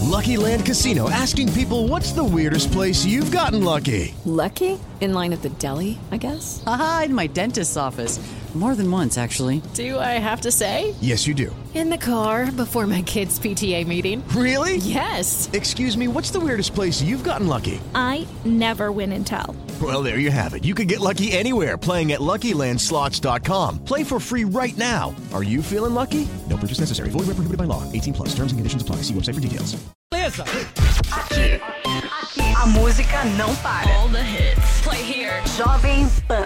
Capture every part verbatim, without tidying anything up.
Lucky Land Casino, asking people, what's the weirdest place you've gotten lucky? Lucky? In line at the deli, I guess? Aha, in my dentist's office. More than once, actually. Do I have to say? Yes, you do. In the car before my kids' P T A meeting. Really? Yes. Excuse me, what's the weirdest place you've gotten lucky? I never win and tell. Well, there you have it. You can get lucky anywhere, playing at Lucky Land Slots dot com. Play for free right now. Are you feeling lucky? No purchase necessary. Void where prohibited by law. eighteen plus. Terms and conditions apply. See website for details. Beleza. Aqui, aqui, a música não para. All the hits. Play here. Jovem Pan.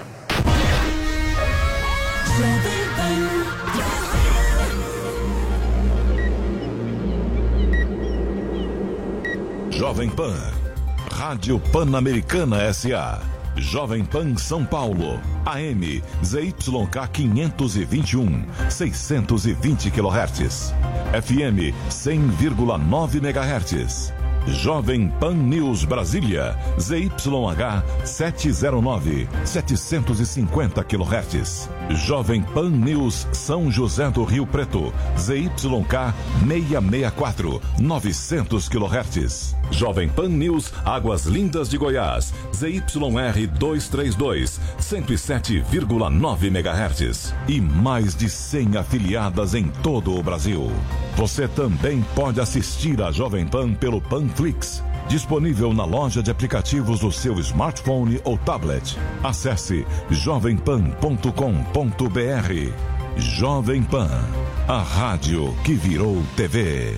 Jovem Pan, Rádio Pan-Americana S A, Jovem Pan São Paulo, A M Z Y K quinhentos e vinte e um, seiscentos e vinte quilohertz, F M cem vírgula nove megahertz. Jovem Pan News Brasília, Z Y H setecentos e nove, setecentos e cinquenta quilohertz. Jovem Pan News São José do Rio Preto, Z Y K seiscentos e sessenta e quatro, novecentos quilohertz. Jovem Pan News Águas Lindas de Goiás, Z Y R duzentos e trinta e dois, cento e sete vírgula nove megahertz. E mais de cem afiliadas em todo o Brasil. Você também pode assistir a Jovem Pan pelo Panflix, disponível na loja de aplicativos do seu smartphone ou tablet. Acesse jovem pan ponto com ponto b r. Jovem Pan, a rádio que virou T V.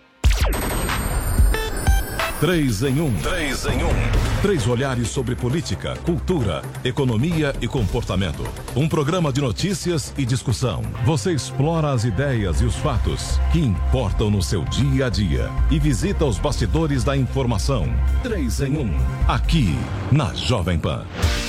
Três em um. Três em um. Três olhares sobre política, cultura, economia e comportamento. Um programa de notícias e discussão. Você explora as ideias e os fatos que importam no seu dia a dia e visita os bastidores da informação. Três em um. Aqui na Jovem Pan.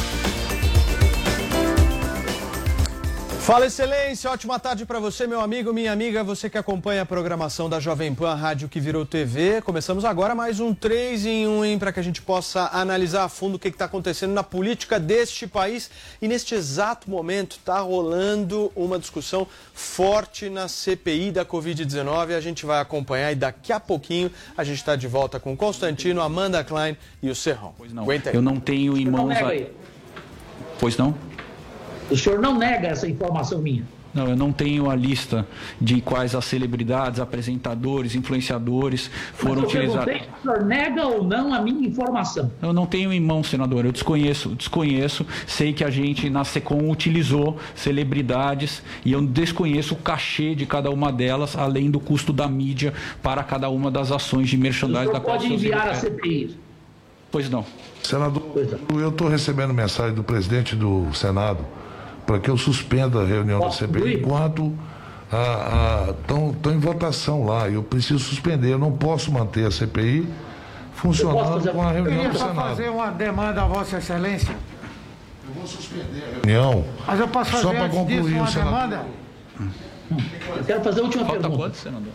Fala, excelência, ótima tarde para você, meu amigo, minha amiga, você que acompanha a programação da Jovem Pan, a rádio que virou T V. Começamos agora mais um três em um, para que a gente possa analisar a fundo o que está acontecendo na política deste país. E neste exato momento está rolando uma discussão forte na C P I da covid dezenove. A gente vai acompanhar e daqui a pouquinho a gente está de volta com o Constantino, Amanda Klein e o Serrão. Pois não, Aguenta aí. Eu não tenho em mãos... A... Pois não? O senhor não nega essa informação minha? Não, eu não tenho a lista de quais as celebridades, apresentadores, influenciadores foram Mas eu utilizados. perguntei se o senhor nega ou não a minha informação. Eu não tenho em mão, senador, eu desconheço, desconheço, sei que a gente na SECOM utilizou celebridades e eu desconheço o cachê de cada uma delas, além do custo da mídia para cada uma das ações de merchandising da qual pode enviar a C P I? Pois não. Senador, eu estou recebendo mensagem do presidente do Senado para que eu suspenda a reunião da C P I enquanto estão em votação lá. Eu preciso suspender, eu não posso manter a C P I funcionando com a reunião do Senado. Eu posso fazer uma demanda a Vossa Excelência? Eu vou suspender a reunião. Mas eu posso fazer só para concluir disso uma o senador. demanda? Eu quero fazer a última Falta pergunta. quanto, senador?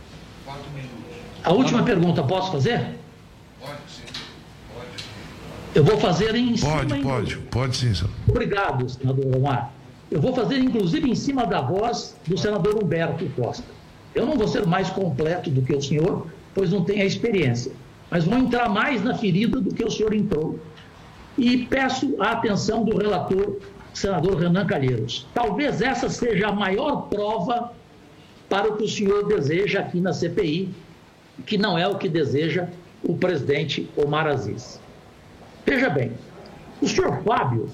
A última pergunta, posso fazer? Pode, sim. Pode. Eu vou fazer em cima... Pode, pode. Pode sim, senador. Obrigado, senador Omar. Eu vou fazer, inclusive, em cima da voz do senador Humberto Costa. Eu não vou ser mais completo do que o senhor, pois não tenho a experiência. Mas vou entrar mais na ferida do que o senhor entrou. E peço a atenção do relator, senador Renan Calheiros. Talvez essa seja a maior prova para o que o senhor deseja aqui na C P I, que não é o que deseja o presidente Omar Aziz. Veja bem, o senhor Fábio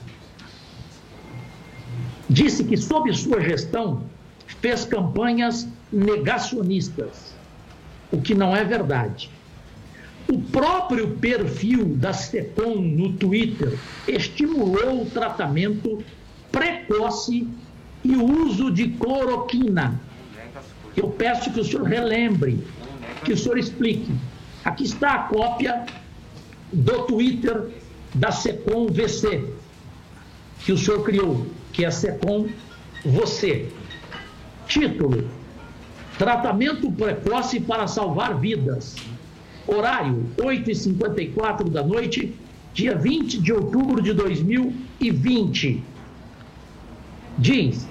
disse que, sob sua gestão, fez campanhas negacionistas, o que não é verdade. O próprio perfil da SECOM no Twitter estimulou o tratamento precoce e o uso de cloroquina. Eu peço que o senhor relembre, que o senhor explique. Aqui está a cópia do Twitter da SECOM V C, que o senhor criou, que é SECOM Você. Título: Tratamento precoce para salvar vidas. Horário: oito e cinquenta e quatro da noite, dia vinte de outubro de dois mil e vinte. Diz: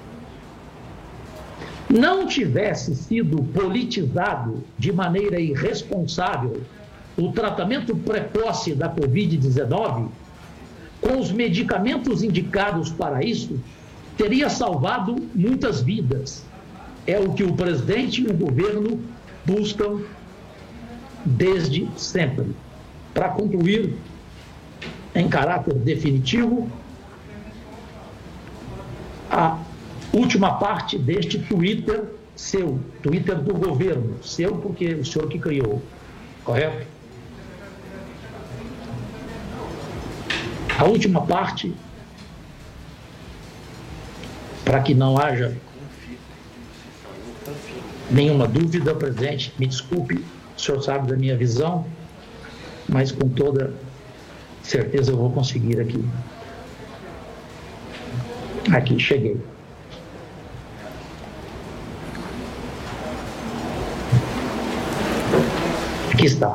não tivesse sido politizado de maneira irresponsável o tratamento precoce da covid dezenove, com os medicamentos indicados para isso, teria salvado muitas vidas. É o que o presidente e o governo buscam desde sempre. Para concluir, em caráter definitivo, a última parte deste Twitter seu, Twitter do governo, seu porque o senhor que criou, correto? A última parte, para que não haja nenhuma dúvida, presidente, me desculpe, o senhor sabe da minha visão, mas com toda certeza eu vou conseguir aqui. Aqui, cheguei. Aqui está.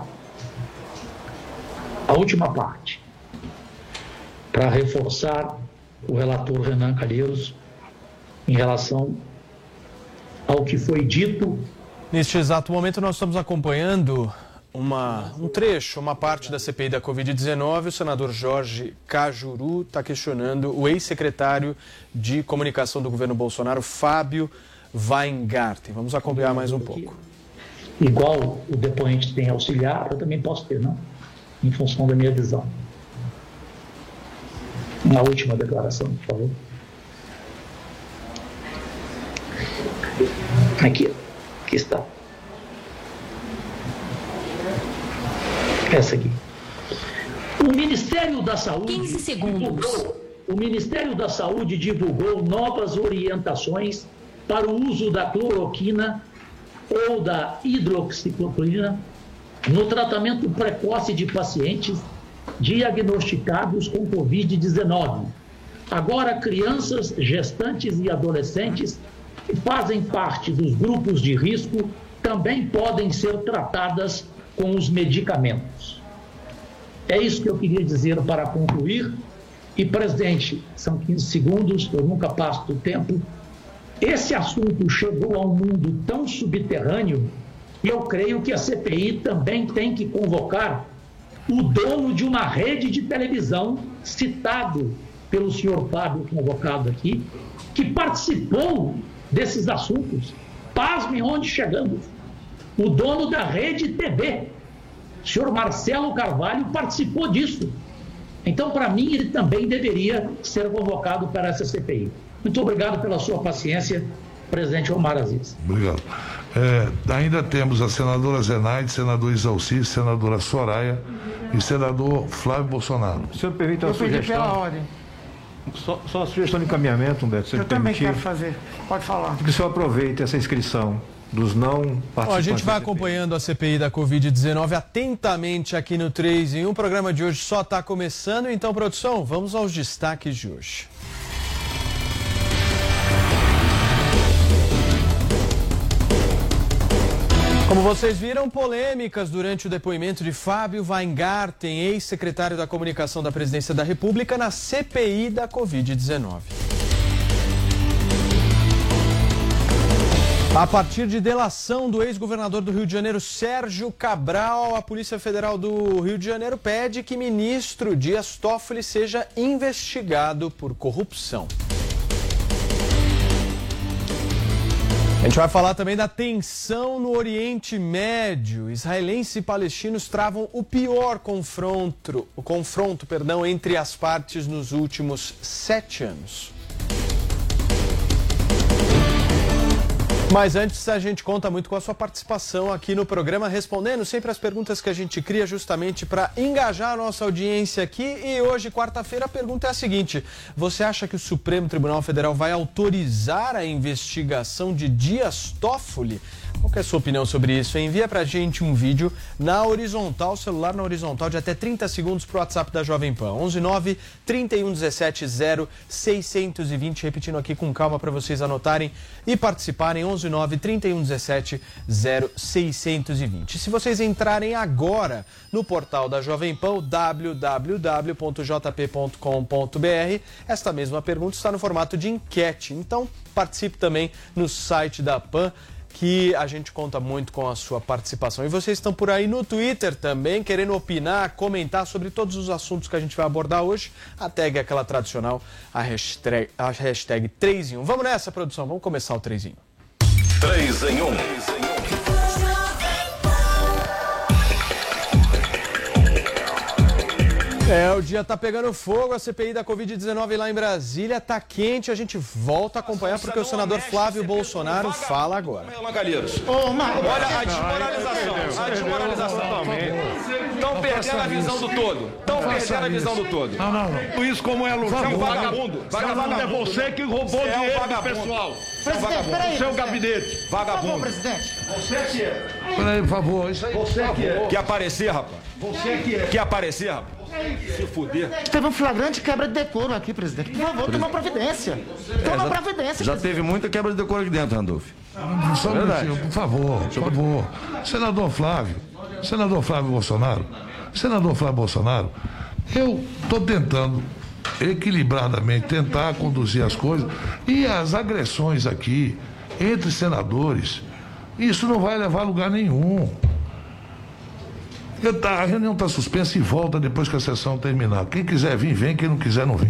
A última parte, para reforçar o relator Renan Calheiros em relação ao que foi dito. Neste exato momento nós estamos acompanhando uma, um trecho, uma parte da C P I da covid dezenove. O senador Jorge Cajuru está questionando o ex-secretário de comunicação do governo Bolsonaro, Fábio Weingarten. Vamos acompanhar mais um pouco. Igual o depoente tem auxiliar, eu também posso ter, não? Em função da minha visão. Na última declaração, por favor. Aqui, aqui está. Essa aqui. O Ministério da Saúde... quinze segundos. Divulgou, o Ministério da Saúde divulgou novas orientações para o uso da cloroquina ou da hidroxicloroquina no tratamento precoce de pacientes diagnosticados com covid dezenove. Agora, crianças, gestantes e adolescentes que fazem parte dos grupos de risco também podem ser tratadas com os medicamentos. É isso que eu queria dizer para concluir. E, presidente, são quinze segundos, eu nunca passo do tempo. Esse assunto chegou a um mundo tão subterrâneo e eu creio que a C P I também tem que convocar o dono de uma rede de televisão, citado pelo senhor Fábio, convocado aqui, que participou desses assuntos. Pasmem onde chegamos. O dono da Rede T V, o senhor Marcelo Carvalho, participou disso. Então, para mim, ele também deveria ser convocado para essa C P I. Muito obrigado pela sua paciência, presidente Omar Aziz. Obrigado. É, ainda temos a senadora Zenaide, senador Isalci, senadora Soraya e senador Flávio Bolsonaro. O senhor permite uma Eu sugestão? pedi pela ordem. Só, só uma sugestão de encaminhamento, Humberto, se Eu ele também permitir. quero fazer. Pode falar. Que o senhor aproveite essa inscrição dos não participantes. Bom, a gente vai da C P I. acompanhando a C P I da covid dezenove atentamente aqui no três em um. O programa de hoje só está começando, então, produção, vamos aos destaques de hoje. Como vocês viram, polêmicas durante o depoimento de Fábio Weingarten, ex-secretário da Comunicação da Presidência da República, na C P I da covid dezenove. A partir de delação do ex-governador do Rio de Janeiro, Sérgio Cabral, a Polícia Federal do Rio de Janeiro pede que ministro Dias Toffoli seja investigado por corrupção. A gente vai falar também da tensão no Oriente Médio. Israelenses e palestinos travam o pior confronto, o confronto, perdão, entre as partes nos últimos sete anos. Mas antes, a gente conta muito com a sua participação aqui no programa, respondendo sempre as perguntas que a gente cria justamente para engajar a nossa audiência aqui. E hoje, quarta-feira, a pergunta é a seguinte: você acha que o Supremo Tribunal Federal vai autorizar a investigação de Dias Toffoli? Qual que é a sua opinião sobre isso? Envia pra gente um vídeo na horizontal, celular na horizontal, de até trinta segundos pro WhatsApp da Jovem Pan. onze nove, trinta e um, dezessete, zero, seiscentos e vinte. Repetindo aqui com calma para vocês anotarem e participarem. onze nove, trinta e um, dezessete, zero, seiscentos e vinte. Se vocês entrarem agora no portal da Jovem Pan, w w w ponto j p ponto com ponto b r, esta mesma pergunta está no formato de enquete. Então, participe também no site da Pan. que a gente conta muito com a sua participação. E vocês estão por aí no Twitter também, querendo opinar, comentar sobre todos os assuntos que a gente vai abordar hoje. A tag é aquela tradicional, a hashtag, a hashtag três em um. Vamos nessa, produção, vamos começar o três em um. três em um. É, o dia tá pegando fogo, a C P I da covid dezenove lá em Brasília tá quente, a gente volta a acompanhar porque o senador Flávio Bolsonaro fala agora. Olha a desmoralização, a desmoralização. Estão perdendo a visão do todo, estão perdendo a visão do todo. Não, não, não. Isso como é Luciano, é um vagabundo. Vagabundo é você que roubou é dinheiro um do pessoal. Presidente, peraí. Seu gabinete, vagabundo. Presidente. Você que é. Peraí, por favor, isso aí. Você que é. Quer aparecer, rapaz? Você que é. Quer aparecer, rapaz? Se fuder. Teve um flagrante quebra de decoro aqui, presidente. Por favor, toma providência. Toma é, providência. Já teve muita quebra de decoro aqui dentro, Randolfo. Só um minutinho, por favor, por favor. Senador Flávio, senador Flávio Bolsonaro, senador Flávio Bolsonaro, eu estou tentando equilibradamente tentar conduzir as coisas e as agressões aqui entre senadores, isso não vai levar a lugar nenhum. A reunião está suspensa e volta depois que a sessão terminar. Quem quiser vir, vem. Quem não quiser, não vem.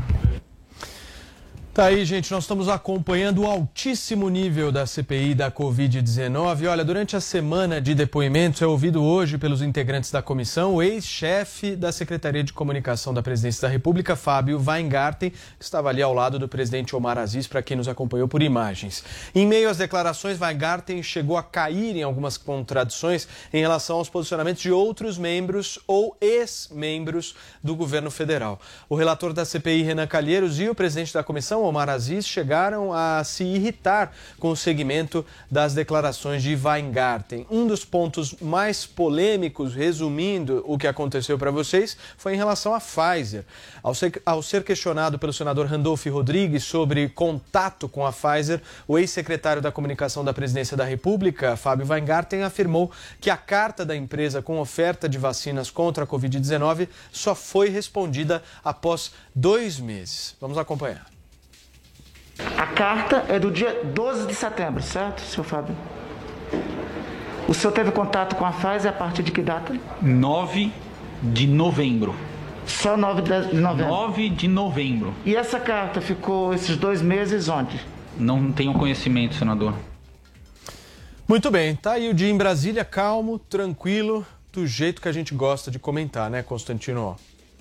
Tá aí, gente, nós estamos acompanhando o altíssimo nível da C P I da covid dezenove. Olha, durante a semana de depoimentos é ouvido hoje pelos integrantes da comissão o ex-chefe da Secretaria de Comunicação da Presidência da República, Fábio Weingarten, que estava ali ao lado do presidente Omar Aziz, para quem nos acompanhou por imagens. Em meio às declarações, Weingarten chegou a cair em algumas contradições em relação aos posicionamentos de outros membros ou ex-membros do governo federal. O relator da C P I, Renan Calheiros, e o presidente da comissão, Omar Aziz, chegaram a se irritar com o segmento das declarações de Weingarten. Um dos pontos mais polêmicos, resumindo o que aconteceu para vocês, foi em relação à Pfizer. Ao ser, ao ser questionado pelo senador Randolph Rodrigues sobre contato com a Pfizer, o ex-secretário da Comunicação da Presidência da República, Fábio Weingarten, afirmou que a carta da empresa com oferta de vacinas contra a covid dezenove só foi respondida após dois meses. Vamos acompanhar. A carta é do dia doze de setembro, certo, senhor Fábio? O senhor teve contato com a Pfizer a partir de que data? nove de novembro. Só nove de novembro? nove de novembro. E essa carta ficou esses dois meses onde? Não tenho conhecimento, senador. Muito bem, tá aí o dia em Brasília, calmo, tranquilo, do jeito que a gente gosta de comentar, né, Constantino?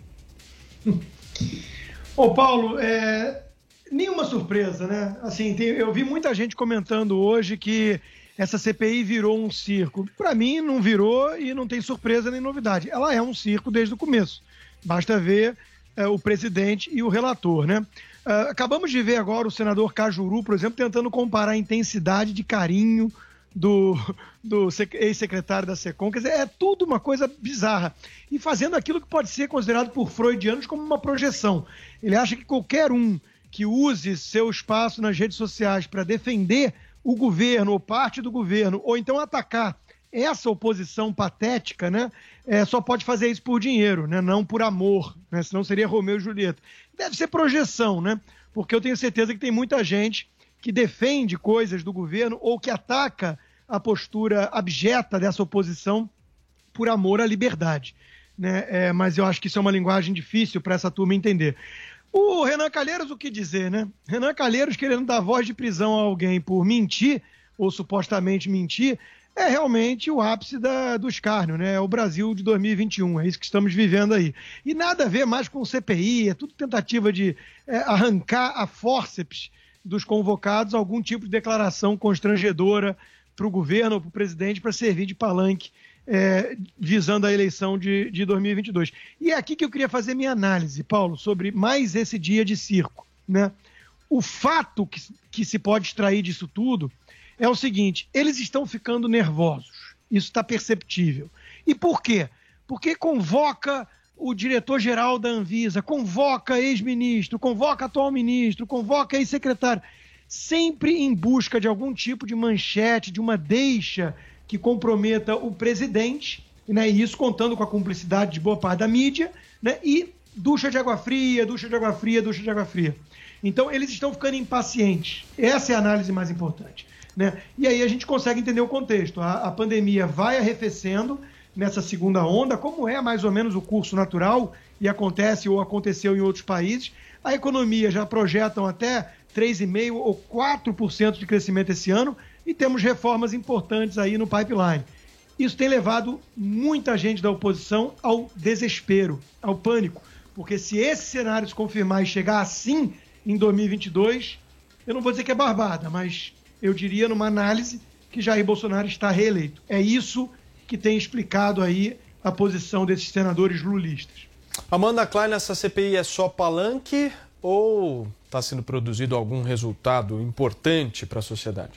Ô, Paulo, é... nenhuma surpresa, né? Assim, tem, eu vi muita gente comentando hoje que essa C P I virou um circo. Para mim, não virou e não tem surpresa nem novidade. Ela é um circo desde o começo. Basta ver é, o presidente e o relator, né? Uh, acabamos de ver agora o senador Cajuru, por exemplo, tentando comparar a intensidade de carinho do, do ex-secretário da SECOM. Quer dizer, é tudo uma coisa bizarra. E fazendo aquilo que pode ser considerado por freudianos como uma projeção. Ele acha que qualquer um que use seu espaço nas redes sociais para defender o governo ou parte do governo, ou então atacar essa oposição patética, né, é, só pode fazer isso por dinheiro, né, não por amor, né, senão seria Romeu e Julieta. Deve ser projeção, né, porque eu tenho certeza que tem muita gente que defende coisas do governo ou que ataca a postura abjeta dessa oposição por amor à liberdade, né, é, mas eu acho que isso é uma linguagem difícil para essa turma entender. O Renan Calheiros, o que dizer, né? Renan Calheiros querendo dar voz de prisão a alguém por mentir, ou supostamente mentir, é realmente o ápice da, do escárnio, né? É o Brasil de dois mil e vinte e um, é isso que estamos vivendo aí. E nada a ver mais com o C P I, é tudo tentativa de é, arrancar a fórceps dos convocados algum tipo de declaração constrangedora para o governo ou para o presidente para servir de palanque É, visando a eleição de, de dois mil e vinte e dois. E é aqui que eu queria fazer minha análise, Paulo, sobre mais esse dia de circo, né? O fato que, que se pode extrair disso tudo é o seguinte: eles estão ficando nervosos, isso está perceptível. E por quê? Porque convoca o diretor-geral da Anvisa, convoca ex-ministro, convoca atual ministro, convoca ex-secretário, sempre em busca de algum tipo de manchete, de uma deixa que comprometa o presidente, né, e isso contando com a cumplicidade de boa parte da mídia, né, e ducha de água fria, ducha de água fria, ducha de água fria. Então, eles estão ficando impacientes. Essa é a análise mais importante. né? E aí a gente consegue entender o contexto. A, a pandemia vai arrefecendo nessa segunda onda, como é mais ou menos o curso natural, e acontece ou aconteceu em outros países. A economia já projetam até três vírgula cinco por cento ou quatro por cento de crescimento esse ano, e temos reformas importantes aí no pipeline. Isso tem levado muita gente da oposição ao desespero, ao pânico, porque se esse cenário se confirmar e chegar assim em dois mil e vinte e dois, eu não vou dizer que é barbada, mas eu diria numa análise que Jair Bolsonaro está reeleito. É isso que tem explicado aí a posição desses senadores lulistas. Amanda Klein, essa C P I é só palanque ou está sendo produzido algum resultado importante para a sociedade?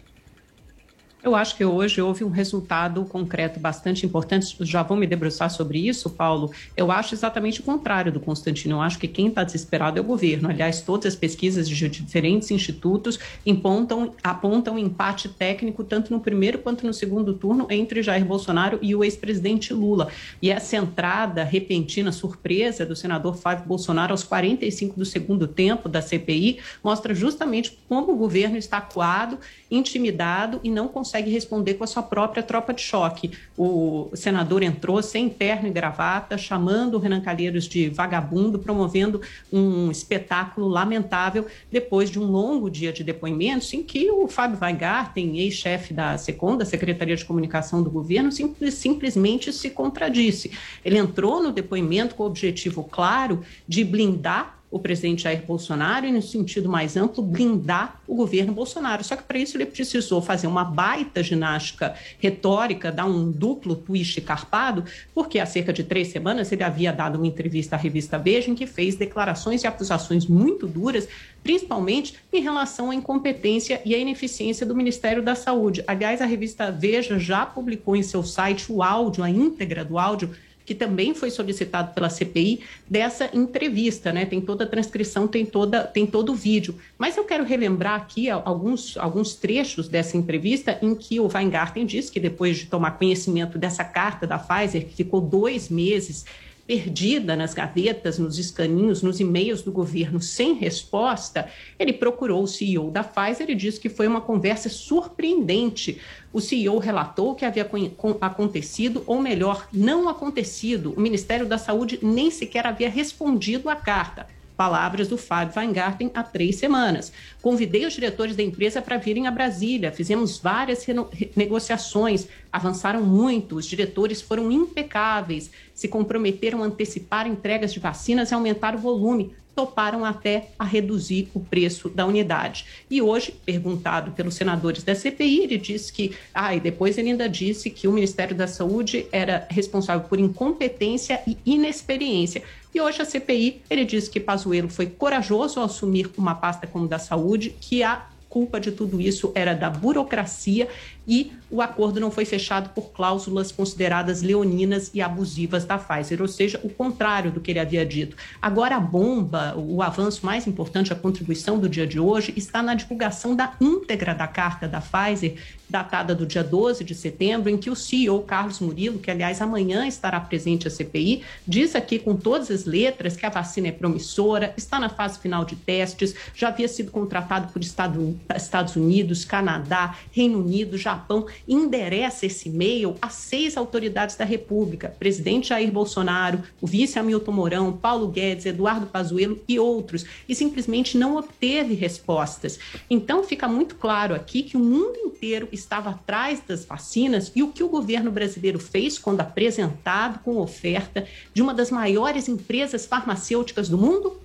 Eu acho que hoje houve um resultado concreto bastante importante. Já vou me debruçar sobre isso, Paulo. Eu acho exatamente o contrário do Constantino. Eu acho que quem está desesperado é o governo. Aliás, todas as pesquisas de diferentes institutos apontam, apontam empate técnico tanto no primeiro quanto no segundo turno entre Jair Bolsonaro e o ex-presidente Lula. E essa entrada repentina, surpresa do senador Flávio Bolsonaro aos quarenta e cinco do segundo tempo da C P I mostra justamente como o governo está acuado, intimidado e não consegue consegue responder com a sua própria tropa de choque. O senador entrou sem terno e gravata, chamando o Renan Calheiros de vagabundo, promovendo um espetáculo lamentável depois de um longo dia de depoimentos em que o Fábio Weingarten, ex-chefe da SECOM, da Secretaria de Comunicação do Governo, simples, simplesmente se contradisse. Ele entrou no depoimento com o objetivo claro de blindar o presidente Jair Bolsonaro e, no sentido mais amplo, blindar o governo Bolsonaro. Só que, para isso, ele precisou fazer uma baita ginástica retórica, dar um duplo twist carpado, porque há cerca de três semanas ele havia dado uma entrevista à revista Veja em que fez declarações e acusações muito duras, principalmente em relação à incompetência e à ineficiência do Ministério da Saúde. Aliás, a revista Veja já publicou em seu site o áudio, a íntegra do áudio, que também foi solicitado pela C P I, dessa entrevista, né? Tem toda a transcrição, tem, toda, tem todo o vídeo. Mas eu quero relembrar aqui alguns, alguns trechos dessa entrevista em que o Weingarten disse que depois de tomar conhecimento dessa carta da Pfizer, que ficou dois meses perdida nas gavetas, nos escaninhos, nos e-mails do governo sem resposta, ele procurou o C E O da Pfizer e disse que foi uma conversa surpreendente. O C E O relatou que havia acontecido, ou melhor, não acontecido. O Ministério da Saúde nem sequer havia respondido à carta. Palavras do Fábio Weingarten há três semanas. Convidei os diretores da empresa para virem a Brasília, fizemos várias negociações, avançaram muito, os diretores foram impecáveis, se comprometeram a antecipar entregas de vacinas e aumentar o volume, toparam até a reduzir o preço da unidade. E hoje, perguntado pelos senadores da C P I, ele disse que, ah, e depois ele ainda disse que o Ministério da Saúde era responsável por incompetência e inexperiência. E hoje a C P I, ele disse que Pazuello foi corajoso ao assumir uma pasta como da saúde, que a culpa de tudo isso era da burocracia e o acordo não foi fechado por cláusulas consideradas leoninas e abusivas da Pfizer, ou seja, o contrário do que ele havia dito. Agora a bomba, o avanço mais importante, a contribuição do dia de hoje, está na divulgação da íntegra da carta da Pfizer, datada do dia doze de setembro, em que o C E O Carlos Murilo, que aliás amanhã estará presente à C P I, diz aqui com todas as letras que a vacina é promissora, está na fase final de testes, já havia sido contratado por Estados Unidos, Canadá, Reino Unido, Japão, endereça esse e-mail a seis autoridades da República, presidente Jair Bolsonaro, o vice Hamilton Mourão, Paulo Guedes, Eduardo Pazuello e outros, e simplesmente não obteve respostas. Então fica muito claro aqui que o mundo inteiro estava atrás das vacinas e o que o governo brasileiro fez quando apresentado com oferta de uma das maiores empresas farmacêuticas do mundo?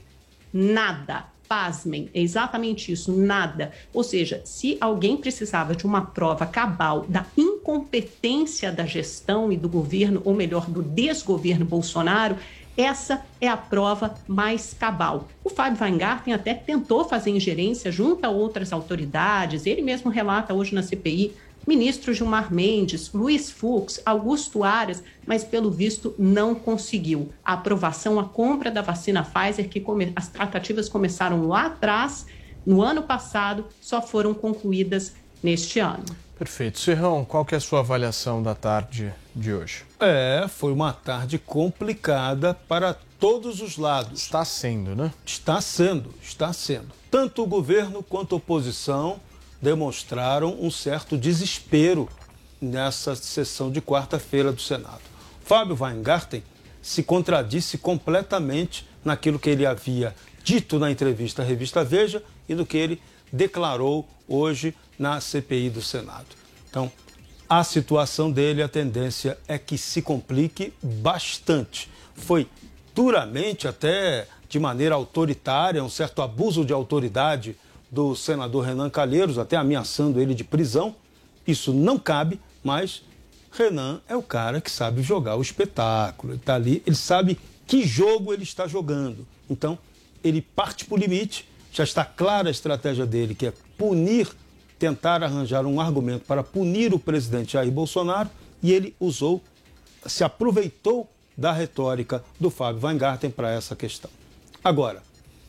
Nada. Pasmem, é exatamente isso, nada. Ou seja, se alguém precisava de uma prova cabal da incompetência da gestão e do governo, ou melhor, do desgoverno Bolsonaro, essa é a prova mais cabal. O Fábio Weingarten até tentou fazer ingerência junto a outras autoridades, ele mesmo relata hoje na C P I, ministro Gilmar Mendes, Luiz Fux, Augusto Aras, mas pelo visto não conseguiu. A aprovação, a compra da vacina Pfizer, que come... as tratativas começaram lá atrás, no ano passado, só foram concluídas neste ano. Perfeito. Serrão, qual que é a sua avaliação da tarde de hoje? É, foi uma tarde complicada para todos os lados. Está sendo, né? Está sendo, está sendo. Tanto o governo quanto a oposição demonstraram um certo desespero nessa sessão de quarta-feira do Senado. Fábio Weingarten se contradisse completamente naquilo que ele havia dito na entrevista à revista Veja e do que ele declarou hoje na C P I do Senado. Então, a situação dele, a tendência é que se complique bastante. Foi duramente, até de maneira autoritária, um certo abuso de autoridade do senador Renan Calheiros, até ameaçando ele de prisão. Isso não cabe, mas Renan é o cara que sabe jogar o espetáculo. Ele está ali, ele sabe que jogo ele está jogando. Então, ele parte para o limite, já está clara a estratégia dele, que é punir, tentar arranjar um argumento para punir o presidente Jair Bolsonaro, e ele usou, se aproveitou da retórica do Fábio Weingarten para essa questão. Agora,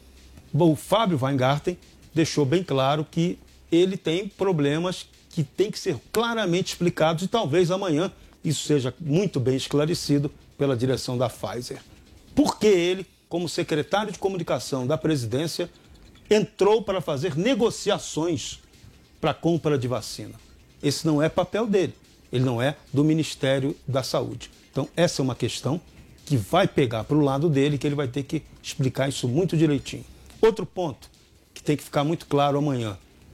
o Fábio Weingarten deixou bem claro que ele tem problemas que têm que ser claramente explicados e talvez amanhã isso seja muito bem esclarecido pela direção da Pfizer. Por que ele, como secretário de comunicação da presidência, entrou para fazer negociações para a compra de vacina? Esse não é papel dele, ele não é do Ministério da Saúde. Então, essa é uma questão que vai pegar para o lado dele, que ele vai ter que explicar isso muito direitinho. Outro ponto que tem que ficar muito claro amanhã: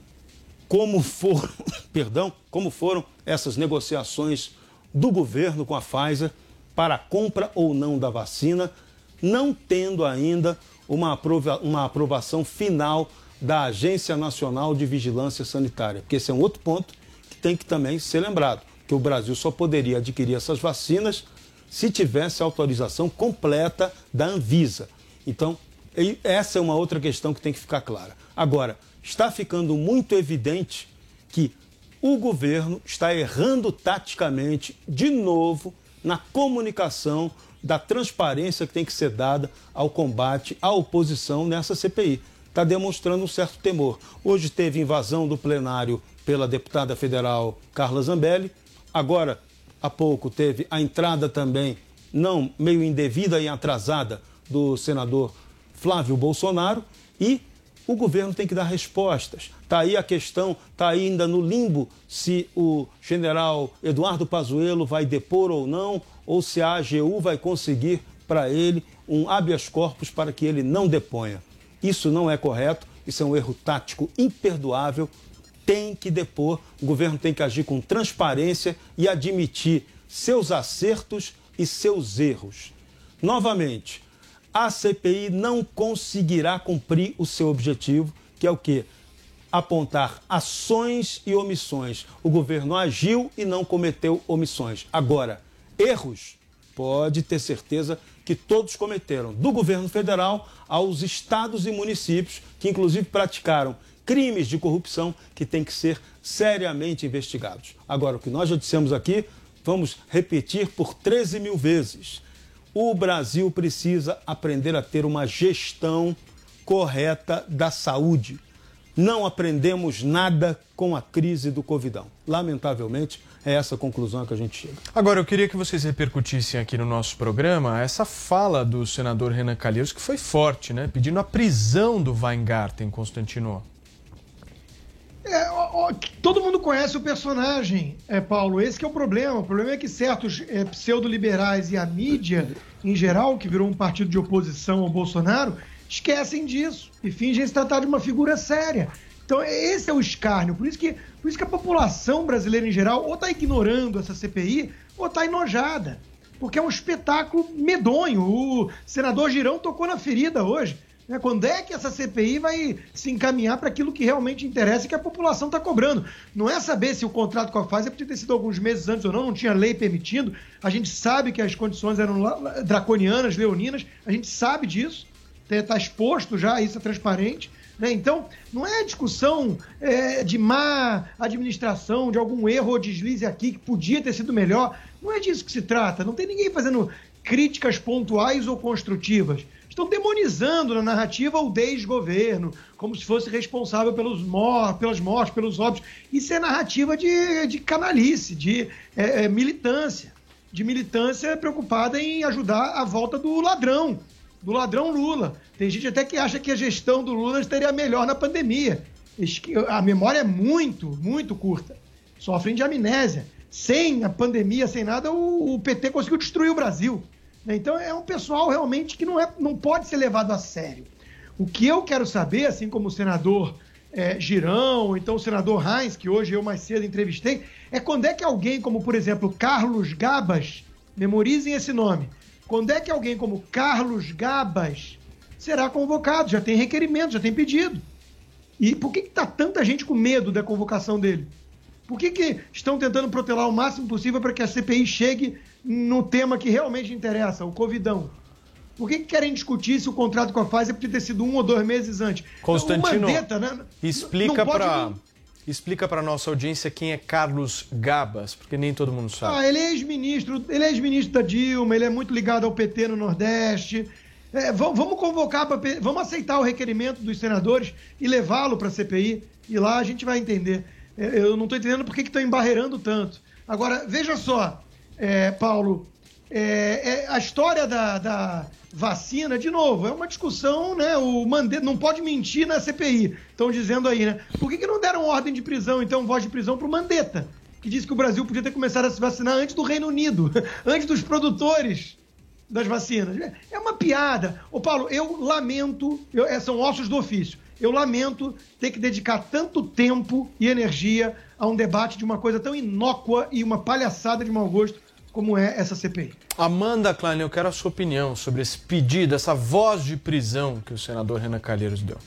como foram, perdão, como foram essas negociações do governo com a Pfizer para a compra ou não da vacina, não tendo ainda uma, aprova, uma aprovação final da Agência Nacional de Vigilância Sanitária. Porque esse é um outro ponto que tem que também ser lembrado, que o Brasil só poderia adquirir essas vacinas se tivesse autorização completa da Anvisa. Então, essa é uma outra questão que tem que ficar clara. Agora, está ficando muito evidente que o governo está errando taticamente, de novo, na comunicação da transparência que tem que ser dada ao combate à oposição nessa C P I. Está demonstrando um certo temor. Hoje teve invasão do plenário pela deputada federal Carla Zambelli. Agora, há pouco, teve a entrada também, não meio indevida e atrasada, do senador Flávio Bolsonaro, e o governo tem que dar respostas. Está aí a questão, está ainda no limbo se o general Eduardo Pazuello vai depor ou não, ou se a A G U vai conseguir para ele um habeas corpus para que ele não deponha. Isso não é correto, isso é um erro tático imperdoável. Tem que depor, o governo tem que agir com transparência e admitir seus acertos e seus erros. Novamente, a C P I não conseguirá cumprir o seu objetivo, que é o quê? Apontar ações e omissões. O governo agiu e não cometeu omissões. Agora, erros, pode ter certeza que todos cometeram, do governo federal aos estados e municípios, que inclusive praticaram crimes de corrupção que têm que ser seriamente investigados. Agora, o que nós já dissemos aqui, vamos repetir por treze mil vezes. O Brasil precisa aprender a ter uma gestão correta da saúde. Não aprendemos nada com a crise do Covidão. Lamentavelmente, é essa a conclusão que a gente chega. Agora, eu queria que vocês repercutissem aqui no nosso programa essa fala do senador Renan Calheiros, que foi forte, né? Pedindo a prisão do Weingarten, Constantino. É, ó, ó, todo mundo conhece o personagem, é, Paulo. Esse que é o problema. O problema é que certos é, pseudo-liberais e a mídia, em geral, que virou um partido de oposição ao Bolsonaro, esquecem disso e fingem se tratar de uma figura séria. Então, esse é o escárnio. Por isso que, por isso que a população brasileira, em geral, ou está ignorando essa C P I, ou está enojada. Porque é um espetáculo medonho. O senador Girão tocou na ferida hoje. Quando é que essa C P I vai se encaminhar para aquilo que realmente interessa e que a população está cobrando? Não é saber se o contrato com a Pfizer podia ter sido alguns meses antes ou não, não tinha lei permitindo. A gente sabe que as condições eram draconianas, leoninas, a gente sabe disso, está exposto já, isso é transparente. Né? Então, não é discussão é, de má administração, de algum erro ou deslize aqui que podia ter sido melhor. Não é disso que se trata. Não tem ninguém fazendo críticas pontuais ou construtivas. Estão demonizando na narrativa o desgoverno, como se fosse responsável pelos mor pelas mortes, pelos óbitos. Isso é narrativa de, de canalice, de é, é, militância. De militância preocupada em ajudar a volta do ladrão, do ladrão Lula. Tem gente até que acha que a gestão do Lula estaria melhor na pandemia. A memória é muito, muito curta. Sofrem de amnésia. Sem a pandemia, sem nada, o, o P T conseguiu destruir o Brasil. Então é um pessoal realmente que não, é, não pode ser levado a sério. O que eu quero saber, assim como o senador é, Girão, ou então o senador Heinz, que hoje eu mais cedo entrevistei, é quando é que alguém como, por exemplo, Carlos Gabas, memorizem esse nome, quando é que alguém como Carlos Gabas será convocado? Já tem requerimento, já tem pedido. E por que está tanta gente com medo da convocação dele? Por que, que estão tentando protelar o máximo possível para que a C P I chegue no tema que realmente interessa, o Covidão? Por que, que querem discutir se o contrato com a Pfizer podia ter sido um ou dois meses antes? Constantino, Mandetta, né? explica para explica para nossa audiência quem é Carlos Gabas, porque nem todo mundo sabe. Ah, ele é ex-ministro, ele é ex-ministro da Dilma, ele é muito ligado ao P T no Nordeste. É, vamos convocar, pra, vamos aceitar o requerimento dos senadores e levá-lo para a C P I, e lá a gente vai entender. Eu não estou entendendo por que estão embarreirando tanto. Agora, veja só, é, Paulo, é, é, a história da, da vacina, de novo, é uma discussão, né? O Mandetta não pode mentir na C P I, estão dizendo aí, né? Por que, que não deram ordem de prisão, então, voz de prisão para o Mandetta, que disse que o Brasil podia ter começado a se vacinar antes do Reino Unido, antes dos produtores das vacinas? É uma piada. Ô, Paulo, eu lamento, eu, são ossos do ofício. Eu lamento ter que dedicar tanto tempo e energia a um debate de uma coisa tão inócua e uma palhaçada de mau gosto como é essa C P I. Amanda Klein, eu quero a sua opinião sobre esse pedido, essa voz de prisão que o senador Renan Calheiros deu.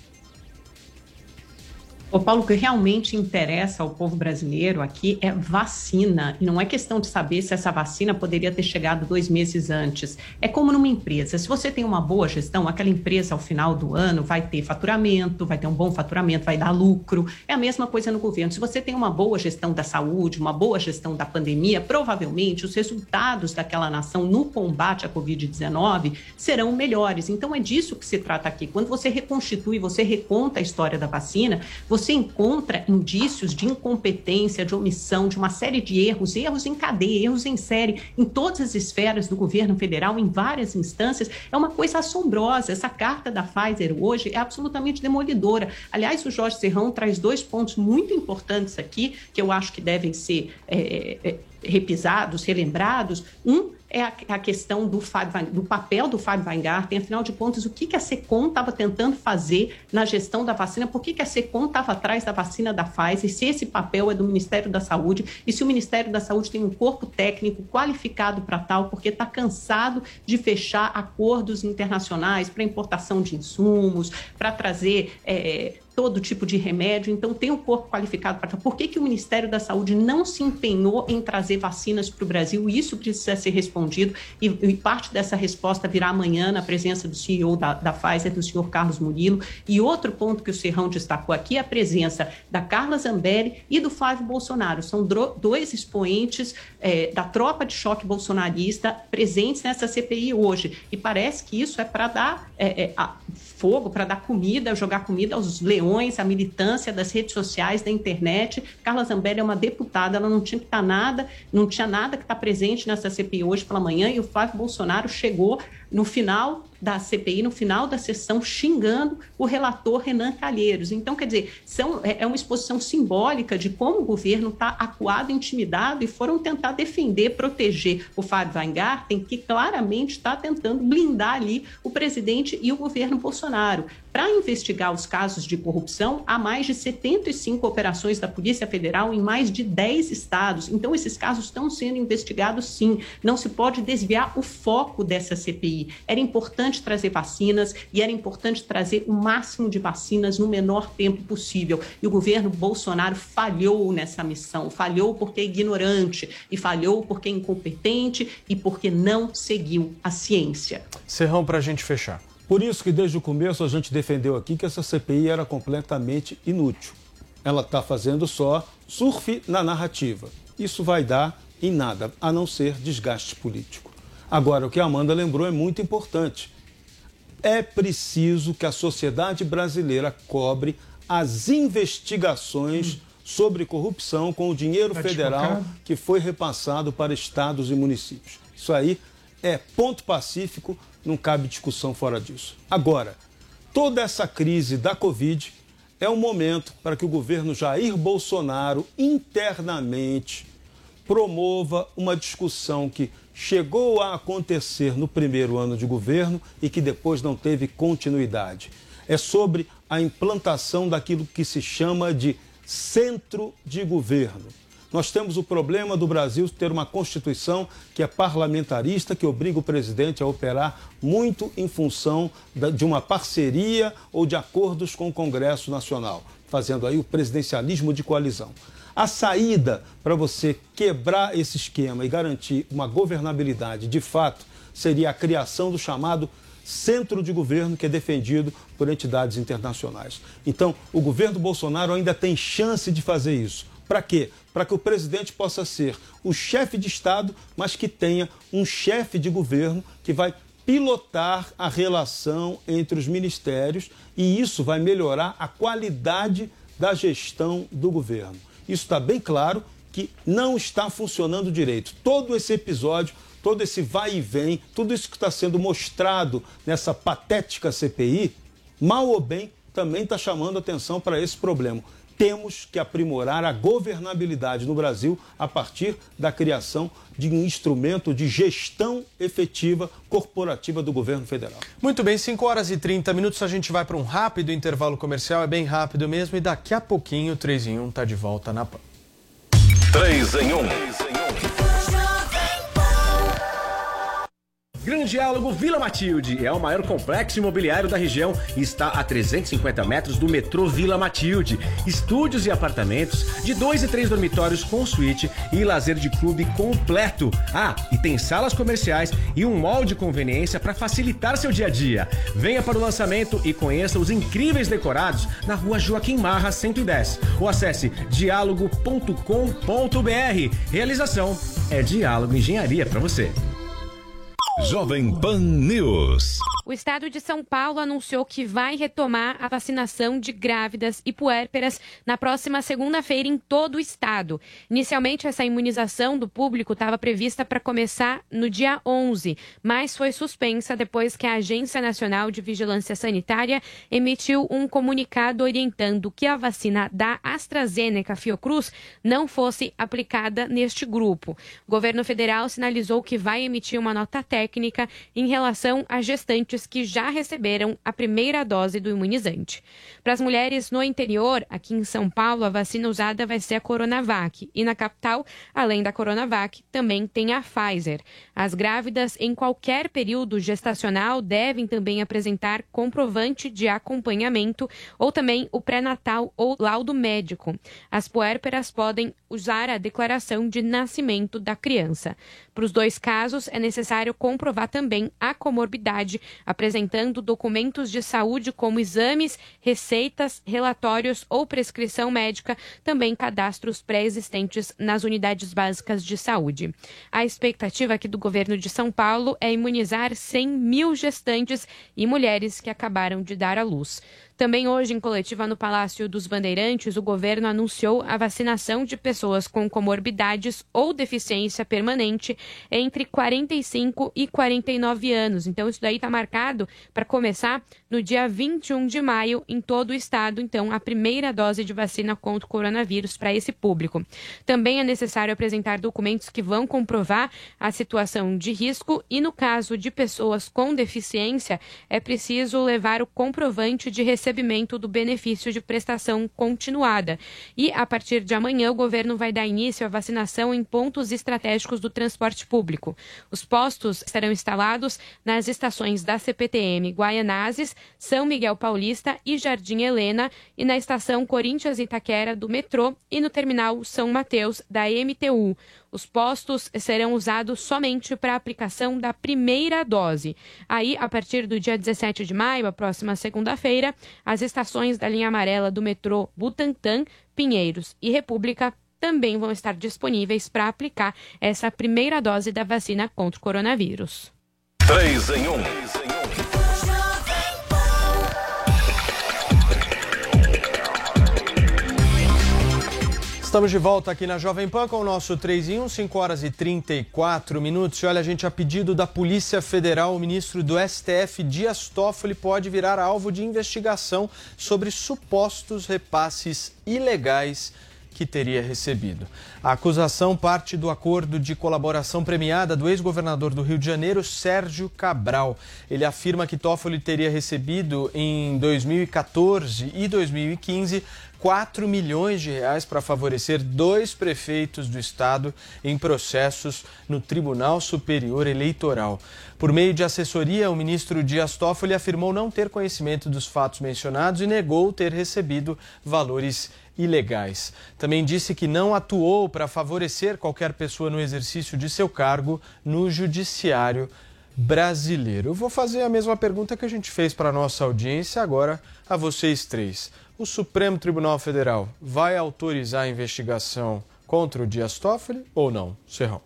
Ô Paulo, o que realmente interessa ao povo brasileiro aqui é vacina. E não é questão de saber se essa vacina poderia ter chegado dois meses antes. É como numa empresa. Se você tem uma boa gestão, aquela empresa ao final do ano vai ter faturamento, vai ter um bom faturamento, vai dar lucro. É a mesma coisa no governo. Se você tem uma boa gestão da saúde, uma boa gestão da pandemia, provavelmente os resultados daquela nação no combate à covid dezenove serão melhores. Então é disso que se trata aqui. Quando você reconstitui, você reconta a história da vacina, você você encontra indícios de incompetência, de omissão, de uma série de erros, erros em cadeia, erros em série, em todas as esferas do governo federal, em várias instâncias. É uma coisa assombrosa. Essa carta da Pfizer hoje é absolutamente demolidora. Aliás, o Jorge Serrão traz dois pontos muito importantes aqui, que eu acho que devem ser é, é, repisados, relembrados. Um é a, a questão do, do papel do Fábio Weingarten. Afinal de contas, o que, que a SECOM estava tentando fazer na gestão da vacina? Por que, que a SECOM estava atrás da vacina da Pfizer? Se esse papel é do Ministério da Saúde e se o Ministério da Saúde tem um corpo técnico qualificado para tal, porque está cansado de fechar acordos internacionais para importação de insumos, para trazer É, todo tipo de remédio, então tem um corpo qualificado para... Por que, que o Ministério da Saúde não se empenhou em trazer vacinas para o Brasil? Isso precisa ser respondido e, e parte dessa resposta virá amanhã na presença do C E O da, da Pfizer, do senhor Carlos Murilo. E outro ponto que o Serrão destacou aqui é a presença da Carla Zambelli e do Flávio Bolsonaro. São dro- dois expoentes é, da tropa de choque bolsonarista presentes nessa C P I hoje. E parece que isso é para dar é, é, a, fogo, para dar comida, jogar comida aos leões, a militância das redes sociais, da internet. Carla Zambelli é uma deputada, ela não tinha que estar nada, não tinha nada que está presente nessa C P I hoje pela manhã, e o Flávio Bolsonaro chegou no final da C P I, no final da sessão, xingando o relator Renan Calheiros. Então, quer dizer, são, é uma exposição simbólica de como o governo está acuado, intimidado, e foram tentar defender, proteger o Fábio Weingarten, que claramente está tentando blindar ali o presidente e o governo Bolsonaro. Para investigar os casos de corrupção, há mais de setenta e cinco operações da Polícia Federal em mais de dez estados. Então, esses casos estão sendo investigados, sim. Não se pode desviar o foco dessa C P I. Era importante trazer vacinas e era importante trazer o máximo de vacinas no menor tempo possível. E o governo Bolsonaro falhou nessa missão. Falhou porque é ignorante e falhou porque é incompetente e porque não seguiu a ciência. Serrão, para a gente fechar. Por isso que desde o começo a gente defendeu aqui que essa C P I era completamente inútil. Ela está fazendo só surf na narrativa. Isso vai dar em nada, a não ser desgaste político. Agora, o que a Amanda lembrou é muito importante. É preciso que a sociedade brasileira cobre as investigações hum. sobre corrupção com o dinheiro tá federal desfocado. que foi repassado para estados e municípios. Isso aí é ponto pacífico, não cabe discussão fora disso. Agora, toda essa crise da Covid é o momento para que o governo Jair Bolsonaro internamente promova uma discussão que chegou a acontecer no primeiro ano de governo e que depois não teve continuidade. É sobre a implantação daquilo que se chama de centro de governo. Nós temos o problema do Brasil ter uma Constituição que é parlamentarista, que obriga o presidente a operar muito em função de uma parceria ou de acordos com o Congresso Nacional, fazendo aí o presidencialismo de coalizão. A saída para você quebrar esse esquema e garantir uma governabilidade de fato seria a criação do chamado centro de governo, que é defendido por entidades internacionais. Então, o governo Bolsonaro ainda tem chance de fazer isso. Para quê? Para que o presidente possa ser o chefe de Estado, mas que tenha um chefe de governo que vai pilotar a relação entre os ministérios, e isso vai melhorar a qualidade da gestão do governo. Isso está bem claro que não está funcionando direito. Todo esse episódio, todo esse vai e vem, tudo isso que está sendo mostrado nessa patética C P I, mal ou bem, também está chamando atenção para esse problema. Temos que aprimorar a governabilidade no Brasil a partir da criação de um instrumento de gestão efetiva corporativa do governo federal. Muito bem, cinco horas e trinta minutos, a gente vai para um rápido intervalo comercial, é bem rápido mesmo, e daqui a pouquinho o três em um está de volta na Pan. três em um. Grande Diálogo Vila Matilde é o maior complexo imobiliário da região e está a trezentos e cinquenta metros do metrô Vila Matilde. Estúdios e apartamentos de dois e três dormitórios com suíte e lazer de clube completo. Ah, e tem salas comerciais e um mall de conveniência para facilitar seu dia a dia. Venha para o lançamento e conheça os incríveis decorados na rua Joaquim Marra cento e dez. Ou acesse diálogo ponto com ponto br. Realização é Diálogo Engenharia para você. Jovem Pan News. O estado de São Paulo anunciou que vai retomar a vacinação de grávidas e puérperas na próxima segunda-feira em todo o estado. Inicialmente, essa imunização do público estava prevista para começar no dia onze, mas foi suspensa depois que a Agência Nacional de Vigilância Sanitária emitiu um comunicado orientando que a vacina da AstraZeneca Fiocruz não fosse aplicada neste grupo. O governo federal sinalizou que vai emitir uma nota técnica em relação a gestantes que já receberam a primeira dose do imunizante. Para as mulheres no interior, aqui em São Paulo, a vacina usada vai ser a Coronavac. E na capital, além da Coronavac, também tem a Pfizer. As grávidas em qualquer período gestacional devem também apresentar comprovante de acompanhamento ou também o pré-natal ou laudo médico. As puérperas podem usar a declaração de nascimento da criança. Para os dois casos, é necessário comprovar também a comorbidade, apresentando documentos de saúde como exames, receitas, relatórios ou prescrição médica, também cadastros pré-existentes nas unidades básicas de saúde. A expectativa aqui do governo de São Paulo é imunizar cem mil gestantes e mulheres que acabaram de dar à luz. Também hoje, em coletiva no Palácio dos Bandeirantes, o governo anunciou a vacinação de pessoas com comorbidades ou deficiência permanente entre quarenta e cinco e quarenta e nove anos. Então, isso daí está marcado para começar no dia vinte e um de maio em todo o estado. Então, a primeira dose de vacina contra o coronavírus para esse público. Também é necessário apresentar documentos que vão comprovar a situação de risco e, no caso de pessoas com deficiência, é preciso levar o comprovante de recebimento do benefício de prestação continuada. E, a partir de amanhã, o governo vai dar início à vacinação em pontos estratégicos do transporte público. Os postos estarão instalados nas estações da C P T M Guaianazes, São Miguel Paulista e Jardim Helena, e na estação Corinthians Itaquera do metrô e no terminal São Mateus da M T U. Os postos serão usados somente para a aplicação da primeira dose. Aí, a partir do dia dezessete de maio, a próxima segunda-feira, as estações da linha amarela do metrô Butantã, Pinheiros e República também vão estar disponíveis para aplicar essa primeira dose da vacina contra o coronavírus. três em um. Estamos de volta aqui na Jovem Pan com o nosso três em um, cinco horas e trinta e quatro minutos. E olha, a gente, a pedido da Polícia Federal, o ministro do S T F, Dias Toffoli, pode virar alvo de investigação sobre supostos repasses ilegais que teria recebido. A acusação parte do acordo de colaboração premiada do ex-governador do Rio de Janeiro, Sérgio Cabral. Ele afirma que Toffoli teria recebido em dois mil e quatorze e dois mil e quinze quatro milhões de reais para favorecer dois prefeitos do estado em processos no Tribunal Superior Eleitoral. Por meio de assessoria, o ministro Dias Toffoli afirmou não ter conhecimento dos fatos mencionados e negou ter recebido valores ilegais. Também disse que não atuou para favorecer qualquer pessoa no exercício de seu cargo no Judiciário brasileiro. Eu vou fazer a mesma pergunta que a gente fez para a nossa audiência agora a vocês três. O Supremo Tribunal Federal vai autorizar a investigação contra o Dias Toffoli ou não, Serrão?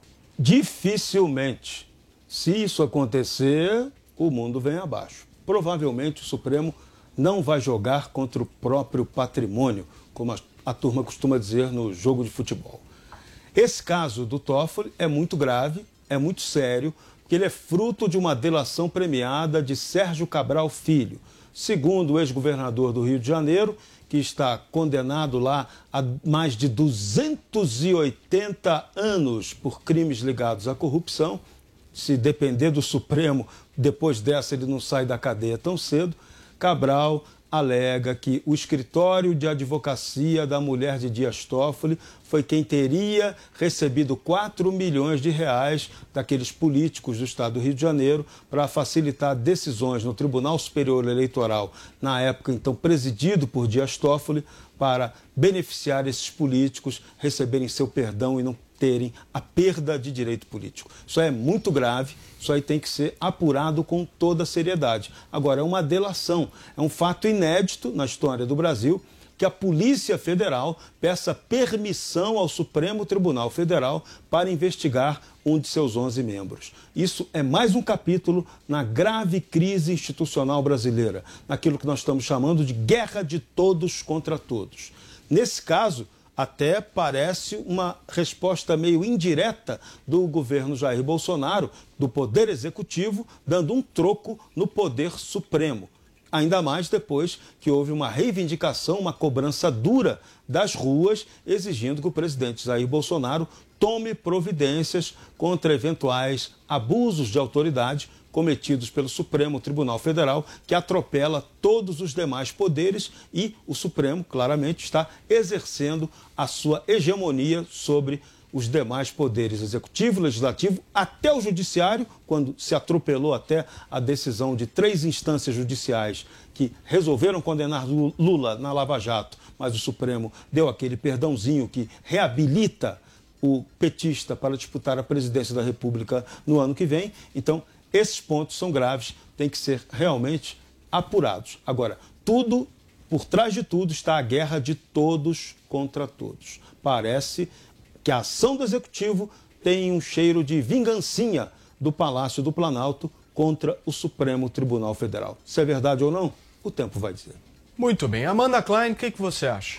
Dificilmente. Se isso acontecer, o mundo vem abaixo. Provavelmente o Supremo não vai jogar contra o próprio patrimônio, como a, a turma costuma dizer no jogo de futebol. Esse caso do Toffoli é muito grave, é muito sério, porque ele é fruto de uma delação premiada de Sérgio Cabral Filho, segundo o ex-governador do Rio de Janeiro, que está condenado lá a mais de duzentos e oitenta anos por crimes ligados à corrupção. Se depender do Supremo, depois dessa ele não sai da cadeia tão cedo. Cabral alega que o escritório de advocacia da mulher de Dias Toffoli foi quem teria recebido quatro milhões de reais daqueles políticos do estado do Rio de Janeiro para facilitar decisões no Tribunal Superior Eleitoral, na época então presidido por Dias Toffoli, para beneficiar esses políticos, receberem seu perdão e não terem a perda de direito político. Isso é muito grave, isso aí tem que ser apurado com toda a seriedade. Agora, é uma delação, é um fato inédito na história do Brasil que a Polícia Federal peça permissão ao Supremo Tribunal Federal para investigar um de seus onze membros. Isso é mais um capítulo na grave crise institucional brasileira, naquilo que nós estamos chamando de guerra de todos contra todos. Nesse caso, até parece uma resposta meio indireta do governo Jair Bolsonaro, do Poder Executivo, dando um troco no Poder Supremo. Ainda mais depois que houve uma reivindicação, uma cobrança dura das ruas, exigindo que o presidente Jair Bolsonaro tome providências contra eventuais abusos de autoridade cometidos pelo Supremo Tribunal Federal, que atropela todos os demais poderes, e o Supremo, claramente, está exercendo a sua hegemonia sobre os demais poderes, executivo, legislativo, até o judiciário, quando se atropelou até a decisão de três instâncias judiciais que resolveram condenar Lula na Lava Jato, mas o Supremo deu aquele perdãozinho que reabilita o petista para disputar a presidência da República no ano que vem. Então, esses pontos são graves, têm que ser realmente apurados. Agora, tudo, por trás de tudo, está a guerra de todos contra todos. Parece que a ação do Executivo tem um cheiro de vingancinha do Palácio do Planalto contra o Supremo Tribunal Federal. Se é verdade ou não, o tempo vai dizer. Muito bem. Amanda Klein, o que, que você acha?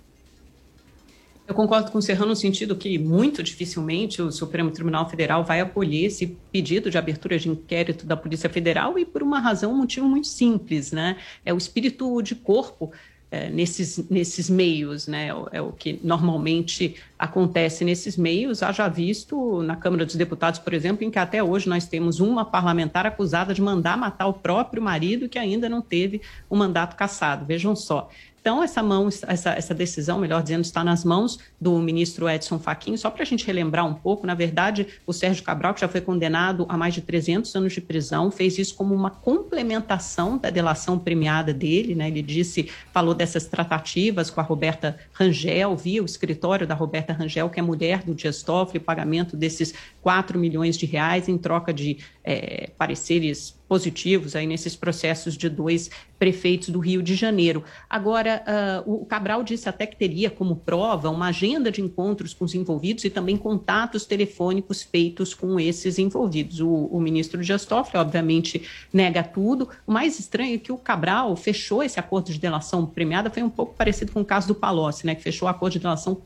Eu concordo com o Serrano no sentido que muito dificilmente o Supremo Tribunal Federal vai acolher esse pedido de abertura de inquérito da Polícia Federal, e por uma razão, um motivo muito simples, né? É o espírito de corpo é, nesses, nesses meios, né? É o que normalmente acontece nesses meios. Haja visto na Câmara dos Deputados, por exemplo, em que até hoje nós temos uma parlamentar acusada de mandar matar o próprio marido, que ainda não teve o mandato cassado. Vejam só. Então, essa, mão, essa, essa decisão, melhor dizendo, está nas mãos do ministro Edson Fachin. Só para a gente relembrar um pouco, na verdade, o Sérgio Cabral, que já foi condenado a mais de trezentos anos de prisão, fez isso como uma complementação da delação premiada dele, né? Ele disse, falou dessas tratativas com a Roberta Rangel, via o escritório da Roberta Rangel, que é mulher do Dias Toffoli, o pagamento desses quatro milhões de reais em troca de é, pareceres positivos aí nesses processos de dois prefeitos do Rio de Janeiro. Agora, uh, o Cabral disse até que teria como prova uma agenda de encontros com os envolvidos e também contatos telefônicos feitos com esses envolvidos. O, o ministro Dias Toffoli, obviamente, nega tudo. O mais estranho é que o Cabral fechou esse acordo de delação premiada, foi um pouco parecido com o caso do Palocci, né, que fechou o acordo de delação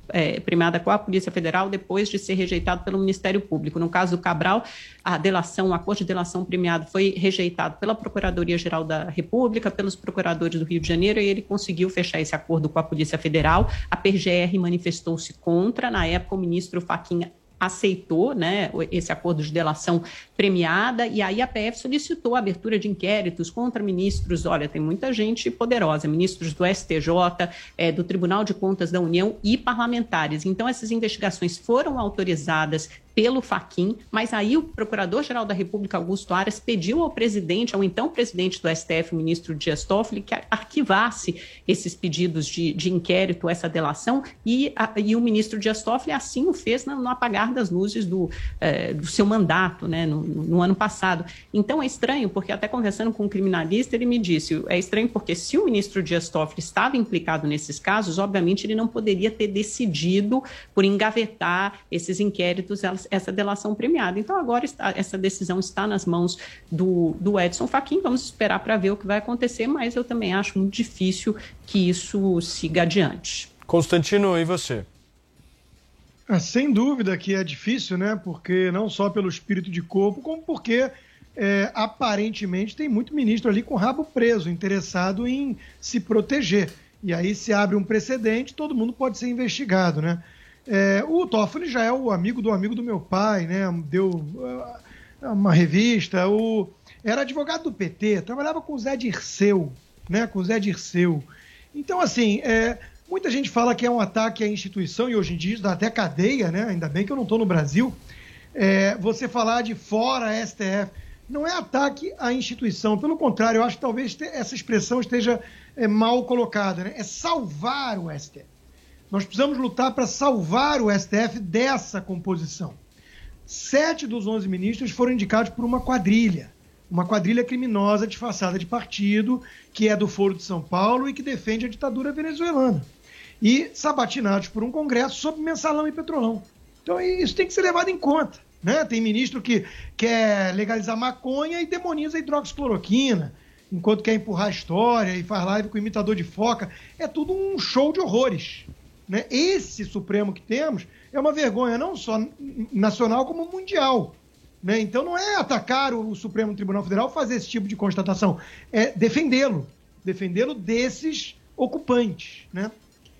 é, premiada com a Polícia Federal depois de ser rejeitado pelo Ministério Público. No caso do Cabral, a delação, o acordo de delação premiado foi rejeitado pela Procuradoria-Geral da República, pelos procuradores do Rio de Janeiro, e ele conseguiu fechar esse acordo com a Polícia Federal. A P G R manifestou-se contra. Na época, o ministro Fachin aceitou, né, esse acordo de delação premiada, e aí a P F solicitou a abertura de inquéritos contra ministros. Olha, tem muita gente poderosa, ministros do S T J, é, do Tribunal de Contas da União e parlamentares. Então, essas investigações foram autorizadas pelo Fachin, mas aí o Procurador-Geral da República, Augusto Aras, pediu ao presidente, ao então presidente do S T F, o ministro Dias Toffoli, que arquivasse esses pedidos de, de inquérito, essa delação, e, a, e o ministro Dias Toffoli assim o fez no, no apagar das luzes do, eh, do seu mandato, né, no, no ano passado. Então é estranho, porque até conversando com um criminalista, ele me disse, é estranho porque se o ministro Dias Toffoli estava implicado nesses casos, obviamente ele não poderia ter decidido por engavetar esses inquéritos, essa delação premiada. Então agora está, essa decisão está nas mãos do, do Edson Fachin, vamos esperar para ver o que vai acontecer, mas eu também acho muito difícil que isso siga adiante. Constantino, e você? Ah, sem dúvida que é difícil, né? Porque não só pelo espírito de corpo, como porque é, aparentemente tem muito ministro ali com o rabo preso, interessado em se proteger. E aí se abre um precedente, todo mundo pode ser investigado, né? É, o Toffoli já é o amigo do amigo do meu pai, né? Deu uh, uma revista, o... era advogado do P T, trabalhava com o Zé Dirceu, né? Com o Zé Dirceu. Então, assim, é... muita gente fala que é um ataque à instituição, e hoje em dia dá até cadeia, né? Ainda bem que eu não estou no Brasil. É, você falar de fora S T F não é ataque à instituição, pelo contrário, eu acho que talvez essa expressão esteja é, mal colocada, né? É salvar o S T F. Nós precisamos lutar para salvar o S T F dessa composição. Sete dos onze ministros foram indicados por uma quadrilha, uma quadrilha criminosa disfarçada de partido, que é do Foro de São Paulo e que defende a ditadura venezuelana. E sabatinados por um congresso sobre mensalão e petrolão. Então isso tem que ser levado em conta, né? Tem ministro que quer legalizar maconha e demoniza a hidroxicloroquina, enquanto quer empurrar a história e faz live com imitador de foca. É tudo um show de horrores, né? Esse Supremo que temos é uma vergonha não só nacional como mundial, né? Então não é atacar o Supremo Tribunal Federal, fazer esse tipo de constatação, é defendê-lo, defendê-lo desses ocupantes, né?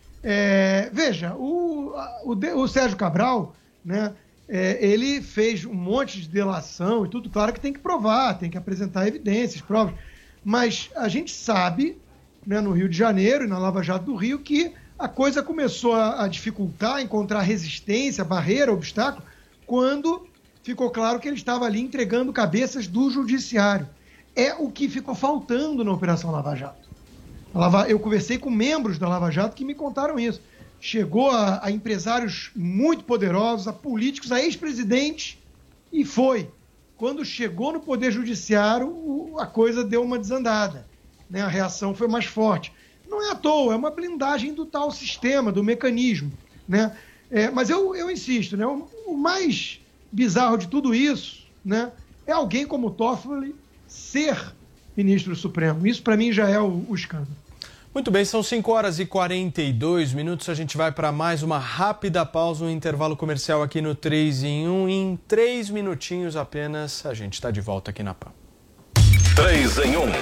É, veja, o, o, o Sérgio Cabral, né, é, ele fez um monte de delação e tudo, claro que tem que provar, tem que apresentar evidências, provas, mas a gente sabe, né, no Rio de Janeiro e na Lava Jato do Rio, que a coisa começou a, a dificultar, a encontrar resistência, barreira, obstáculo, quando ficou claro que ele estava ali entregando cabeças do judiciário. É o que ficou faltando na Operação Lava Jato. A Lava, eu conversei com membros da Lava Jato que me contaram isso. Chegou a, a empresários muito poderosos, a políticos, a ex-presidentes, e foi. Quando chegou no Poder Judiciário, o, a coisa deu uma desandada, né? A reação foi mais forte. Não é à toa, é uma blindagem do tal sistema, do mecanismo, né? É, mas eu, eu insisto, né? O, o mais bizarro de tudo isso, né, é alguém como o Toffoli ser ministro do Supremo. Isso, para mim, já é o, o escândalo. Muito bem, são cinco horas e quarenta e dois minutos. A gente vai para mais uma rápida pausa, um intervalo comercial aqui no três em um. Em três minutinhos apenas, a gente está de volta aqui na P A M. três em um.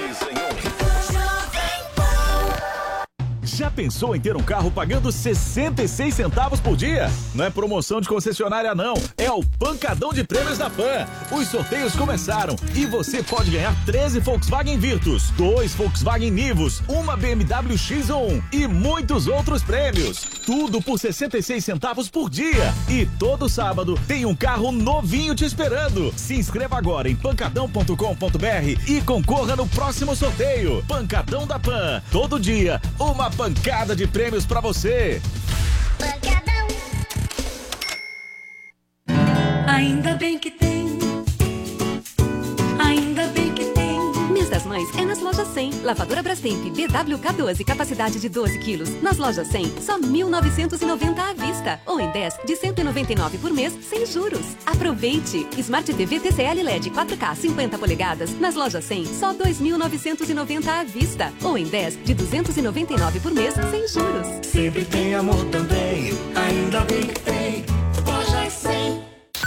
Já pensou em ter um carro pagando sessenta e seis centavos por dia? Não é promoção de concessionária não, é o pancadão de prêmios da Pan. Os sorteios começaram e você pode ganhar treze Volkswagen Virtus, dois Volkswagen Nivus, uma B M W X um e muitos outros prêmios. Tudo por sessenta e seis centavos por dia. E todo sábado tem um carro novinho te esperando. Se inscreva agora em pancadão ponto com ponto br e concorra no próximo sorteio. Pancadão da Pan. Todo dia, uma pancada de prêmios pra você. Pancadão. Ainda bem que tem. Ainda bem que tem. Mês das Mães promoções é nas lojas cem. Lavadora Brastemp B W K doze, capacidade de doze quilos. Nas lojas cem, só mil novecentos e noventa à vista. Ou em dez de cento e noventa e nove por mês, sem juros. Aproveite! Smart T V T C L L E D quatro K cinquenta polegadas. Nas lojas cem, só dois mil novecentos e noventa à vista. Ou em dez de duzentos e noventa e nove por mês, sem juros. Sempre tem amor também, ainda bem que tem. Lojas cem.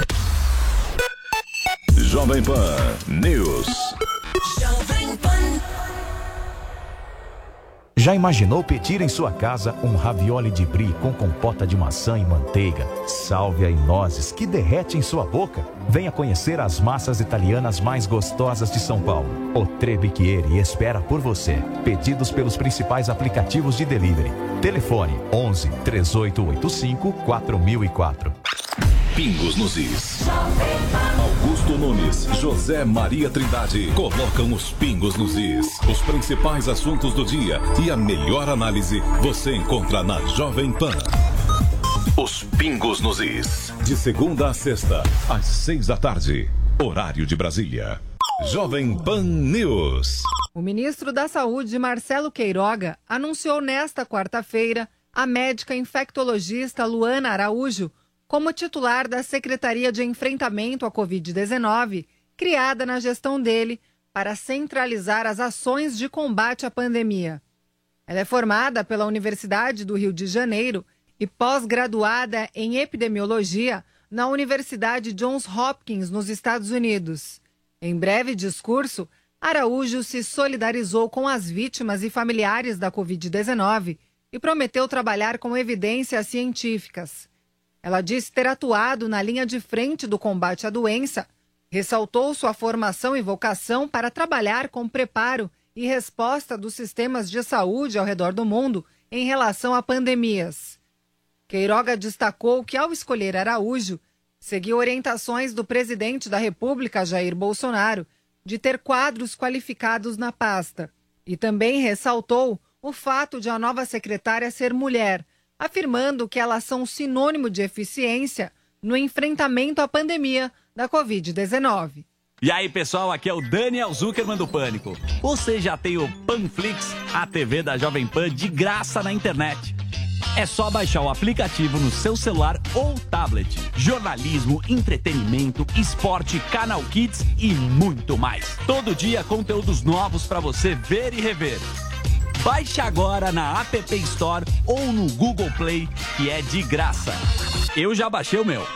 Jovem Pan News. Jovem Pan. Já imaginou pedir em sua casa um ravioli de brie com compota de maçã e manteiga, sálvia e nozes que derrete em sua boca? Venha conhecer as massas italianas mais gostosas de São Paulo. O Trebicchieri espera por você. Pedidos pelos principais aplicativos de delivery. Telefone onze, três oito oito cinco, quatro mil e quatro. Pingos nos Is. Augusto Nunes, José Maria Trindade colocam os pingos nos Is. Os principais assuntos do dia e a melhor análise você encontra na Jovem Pan. Os Pingos nos Is. De segunda a sexta, às seis da tarde. Horário de Brasília. Jovem Pan News. O ministro da Saúde, Marcelo Queiroga, anunciou nesta quarta-feira a médica infectologista Luana Araújo como titular da Secretaria de Enfrentamento à covid dezenove, criada na gestão dele para centralizar as ações de combate à pandemia. Ela é formada pela Universidade do Rio de Janeiro e pós-graduada em epidemiologia na Universidade Johns Hopkins, nos Estados Unidos. Em breve discurso, Araújo se solidarizou com as vítimas e familiares da covid dezenove e prometeu trabalhar com evidências científicas. Ela disse ter atuado na linha de frente do combate à doença, ressaltou sua formação e vocação para trabalhar com preparo e resposta dos sistemas de saúde ao redor do mundo em relação a pandemias. Queiroga destacou que, ao escolher Araújo, seguiu orientações do presidente da República, Jair Bolsonaro, de ter quadros qualificados na pasta. E também ressaltou o fato de a nova secretária ser mulher, afirmando que elas são sinônimo de eficiência no enfrentamento à pandemia da covid dezenove. E aí, pessoal, aqui é o Daniel Zuckerman do Pânico. Você já tem o Panflix, a T V da Jovem Pan, de graça na internet. É só baixar o aplicativo no seu celular ou tablet. Jornalismo, entretenimento, esporte, canal Kids e muito mais. Todo dia conteúdos novos para você ver e rever. Baixe agora na App Store ou no Google Play, que é de graça. Eu já baixei o meu.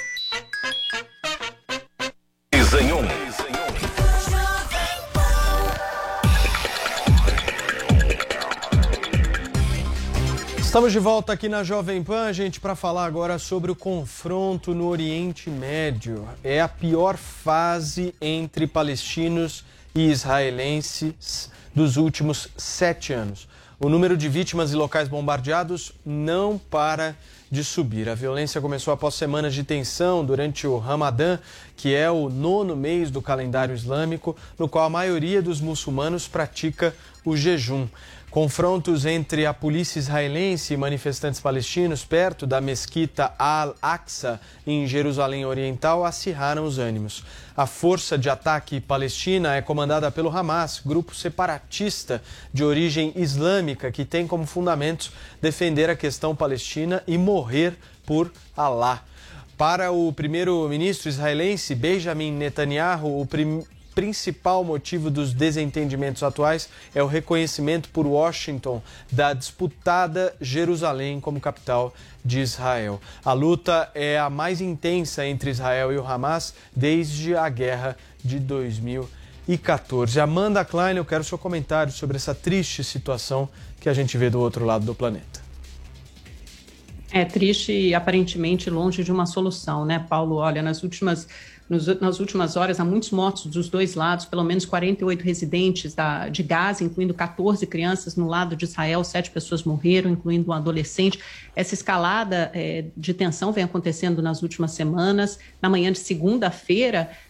Estamos de volta aqui na Jovem Pan, gente, para falar agora sobre o confronto no Oriente Médio. É a pior fase entre palestinos e israelenses dos últimos sete anos. O número de vítimas e locais bombardeados não para de subir. A violência começou após semanas de tensão durante o Ramadã, que é o nono mês do calendário islâmico, no qual a maioria dos muçulmanos pratica o jejum. Confrontos entre a polícia israelense e manifestantes palestinos perto da mesquita Al-Aqsa, em Jerusalém Oriental, acirraram os ânimos. A força de ataque palestina é comandada pelo Hamas, grupo separatista de origem islâmica que tem como fundamentos defender a questão palestina e morrer por Alá. Para o primeiro-ministro israelense Benjamin Netanyahu, o primeiro principal motivo dos desentendimentos atuais é o reconhecimento por Washington da disputada Jerusalém como capital de Israel. A luta é a mais intensa entre Israel e o Hamas desde a guerra de dois mil e quatorze. Amanda Klein, eu quero seu comentário sobre essa triste situação que a gente vê do outro lado do planeta. É triste e aparentemente longe de uma solução, né, Paulo? Olha, nas últimas... Nos, nas últimas horas, há muitos mortos dos dois lados, pelo menos quarenta e oito residentes da, de Gaza, incluindo quatorze crianças no lado de Israel, sete pessoas morreram, incluindo um adolescente. Essa escalada é, de tensão vem acontecendo nas últimas semanas. Na manhã de segunda-feira,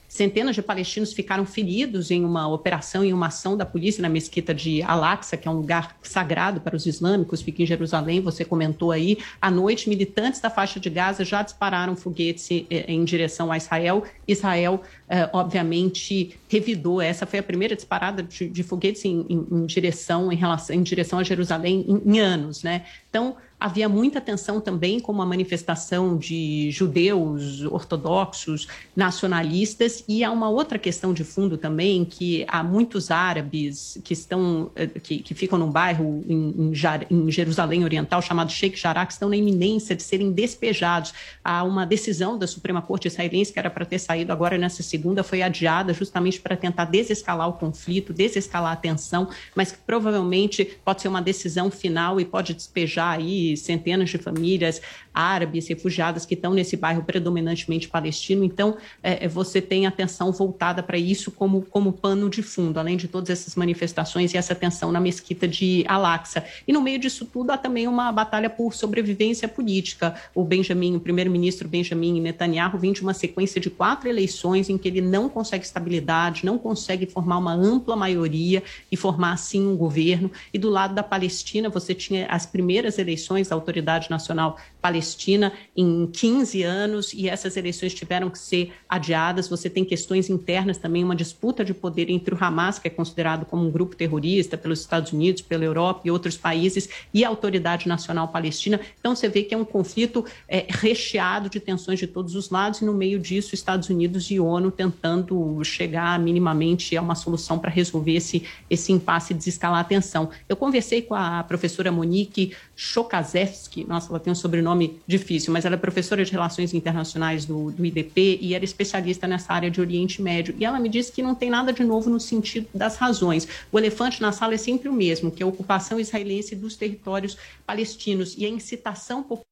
Centenas de palestinos ficaram feridos em uma operação, em uma ação da polícia na mesquita de Al-Aqsa, que é um lugar sagrado para os islâmicos, fica em Jerusalém, você comentou aí. À noite, militantes da faixa de Gaza já dispararam foguetes em direção a Israel. Israel, eh, obviamente, revidou. Essa foi a primeira disparada de, de foguetes em, em, em, direção, em, relação, em direção a Jerusalém em, em anos, né? Então, havia muita tensão também com uma manifestação de judeus ortodoxos, nacionalistas, e há uma outra questão de fundo também, que há muitos árabes que estão, que, que ficam num bairro em, em Jerusalém Oriental chamado Sheikh Jarrah, que estão na iminência de serem despejados. Há uma decisão da Suprema Corte israelense que era para ter saído agora nessa segunda, foi adiada justamente para tentar desescalar o conflito, desescalar a tensão, mas que provavelmente pode ser uma decisão final e pode despejar aí centenas de famílias árabes, refugiadas que estão nesse bairro predominantemente palestino. Então, é, você tem a atenção voltada para isso como, como pano de fundo, além de todas essas manifestações e essa tensão na mesquita de Al-Aqsa. E no meio disso tudo, há também uma batalha por sobrevivência política. O Benjamin, o primeiro-ministro Benjamin Netanyahu, vem de uma sequência de quatro eleições em que ele não consegue estabilidade, não consegue formar uma ampla maioria e formar, assim, um governo. E do lado da Palestina, você tinha as primeiras eleições da Autoridade Nacional Palestina em quinze anos, e essas eleições tiveram que ser adiadas. Você tem questões internas também, uma disputa de poder entre o Hamas, que é considerado como um grupo terrorista pelos Estados Unidos, pela Europa e outros países, e a Autoridade Nacional Palestina. Então você vê que é um conflito é, recheado de tensões de todos os lados, e no meio disso Estados Unidos e ONU tentando chegar minimamente a uma solução para resolver esse, esse impasse e desescalar a tensão. Eu conversei com a professora Monique Chokazewski, nossa, ela tem um sobrenome difícil, mas ela é professora de Relações Internacionais do, do I D P e era especialista nessa área de Oriente Médio. E ela me disse que não tem nada de novo no sentido das razões. O elefante na sala é sempre o mesmo, que é a ocupação israelense dos territórios palestinos e a incitação popular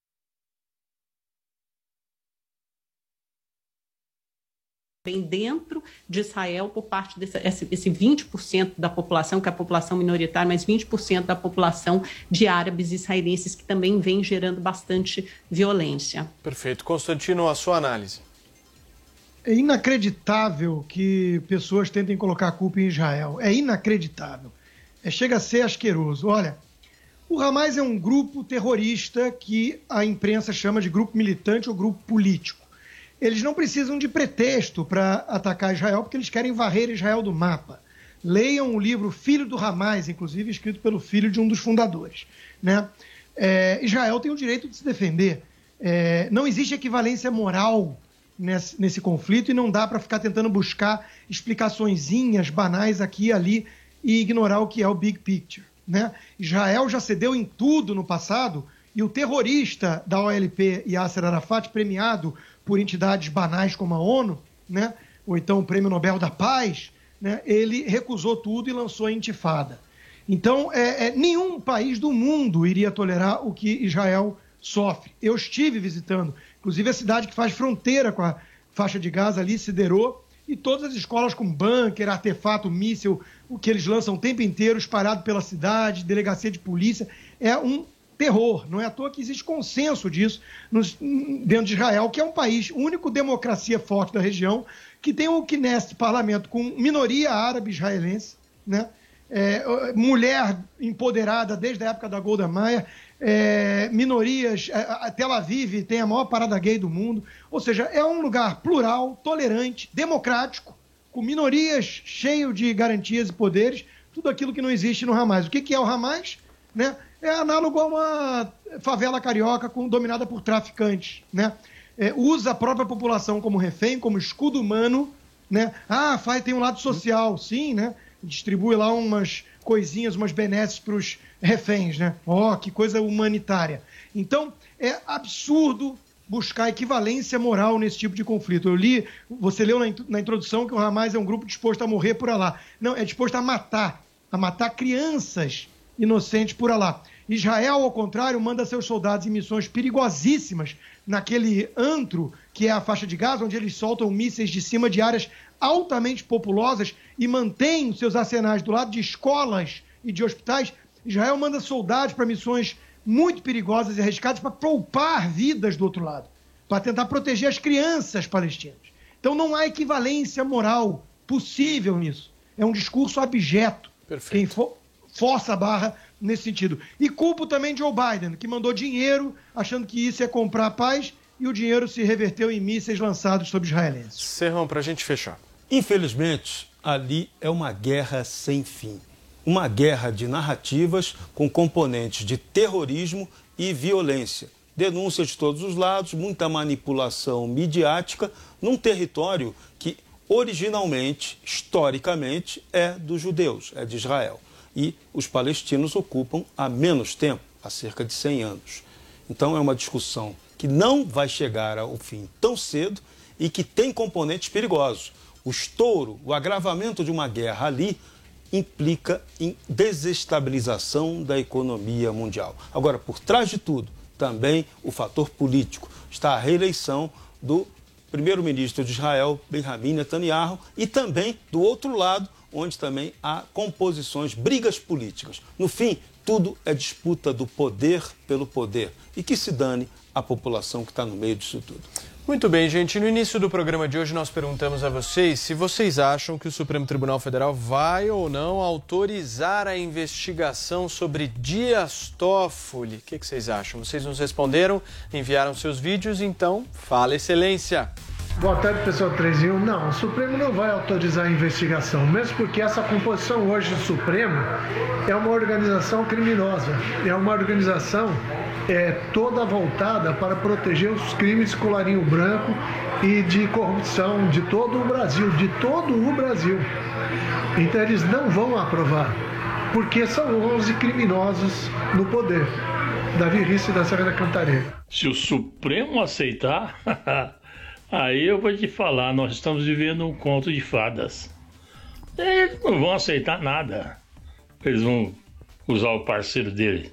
vem dentro de Israel por parte desse esse vinte por cento da população, que é a população minoritária, mas vinte por cento da população de árabes israelenses, que também vem gerando bastante violência. Perfeito. Constantino, a sua análise. É inacreditável que pessoas tentem colocar a culpa em Israel. É inacreditável. É, chega a ser asqueroso. Olha, o Hamas é um grupo terrorista que a imprensa chama de grupo militante ou grupo político. Eles não precisam de pretexto para atacar Israel, porque eles querem varrer Israel do mapa. Leiam o livro Filho do Hamas, inclusive escrito pelo filho de um dos fundadores, né? É, Israel tem o direito de se defender. É, não existe equivalência moral nesse, nesse conflito e não dá para ficar tentando buscar explicaçõezinhas banais aqui e ali e ignorar o que é o big picture, né? Israel já cedeu em tudo no passado, e o terrorista da O L P, Yasser Arafat, premiado por entidades banais como a ONU, né, ou então o Prêmio Nobel da Paz, né, ele recusou tudo e lançou a intifada. Então, é, é, nenhum país do mundo iria tolerar o que Israel sofre. Eu estive visitando, inclusive a cidade que faz fronteira com a faixa de Gaza ali, Siderô, e todas as escolas com bunker, artefato, míssil, o que eles lançam o tempo inteiro, espalhado pela cidade, delegacia de polícia, é um terror. Não é à toa que existe consenso disso nos, dentro de Israel, que é um país, único democracia forte da região, que tem o Knesset, parlamento, com minoria árabe israelense, né? É, mulher empoderada desde a época da Golda Meir, é, minorias, a, a Tel Aviv tem a maior parada gay do mundo, ou seja, é um lugar plural, tolerante, democrático, com minorias, cheio de garantias e poderes, tudo aquilo que não existe no Hamas. O que, que é o Hamas? Né? É análogo a uma favela carioca com, dominada por traficantes, né? É, usa a própria população como refém, como escudo humano, né? Ah, faz, tem um lado social, sim, né? Distribui lá umas coisinhas, umas benesses para os reféns, né? Ó, oh, que coisa humanitária. Então, é absurdo buscar equivalência moral nesse tipo de conflito. Eu li, você leu na, na introdução que o Hamas é um grupo disposto a morrer por Alá. Não, é disposto a matar, a matar crianças inocentes por Alá. Israel, ao contrário, manda seus soldados em missões perigosíssimas naquele antro que é a faixa de Gaza, onde eles soltam mísseis de cima de áreas altamente populosas e mantém seus arsenais do lado de escolas e de hospitais. Israel manda soldados para missões muito perigosas e arriscadas para poupar vidas do outro lado, para tentar proteger as crianças palestinas. Então não há equivalência moral possível nisso. É um discurso abjeto. Perfeito. Quem for, força a barra nesse sentido. E culpo também Joe Biden, que mandou dinheiro achando que isso ia comprar a paz e o dinheiro se reverteu em mísseis lançados sobre israelenses. Serrão, para a gente fechar. Infelizmente, ali é uma guerra sem fim. Uma guerra de narrativas com componentes de terrorismo e violência. Denúncias de todos os lados, muita manipulação midiática num território que originalmente, historicamente, é dos judeus, é de Israel. E os palestinos ocupam há menos tempo, há cerca de cem anos. Então é uma discussão que não vai chegar ao fim tão cedo e que tem componentes perigosos. O estouro, o agravamento de uma guerra ali implica em desestabilização da economia mundial. Agora, por trás de tudo, também o fator político. Está a reeleição do primeiro-ministro de Israel, Benjamin Netanyahu, e também do outro lado, onde também há composições, brigas políticas. No fim, tudo é disputa do poder pelo poder. E que se dane a população que está no meio disso tudo. Muito bem, gente. No início do programa de hoje, nós perguntamos a vocês se vocês acham que o Supremo Tribunal Federal vai ou não autorizar a investigação sobre Dias Toffoli. O que, que vocês acham? Vocês nos responderam, enviaram seus vídeos, então, fala, Excelência. Boa tarde, pessoal três em um. Não, o Supremo não vai autorizar a investigação, mesmo porque essa composição hoje do Supremo é uma organização criminosa, é uma organização é, toda voltada para proteger os crimes de colarinho branco e de corrupção de todo o Brasil, de todo o Brasil. Então eles não vão aprovar, porque são onze criminosos no poder. Davi Risse da Serra da Cantareira. Se o Supremo aceitar... Aí eu vou te falar, nós estamos vivendo um conto de fadas. Eles não vão aceitar nada. Eles vão usar o parceiro dele,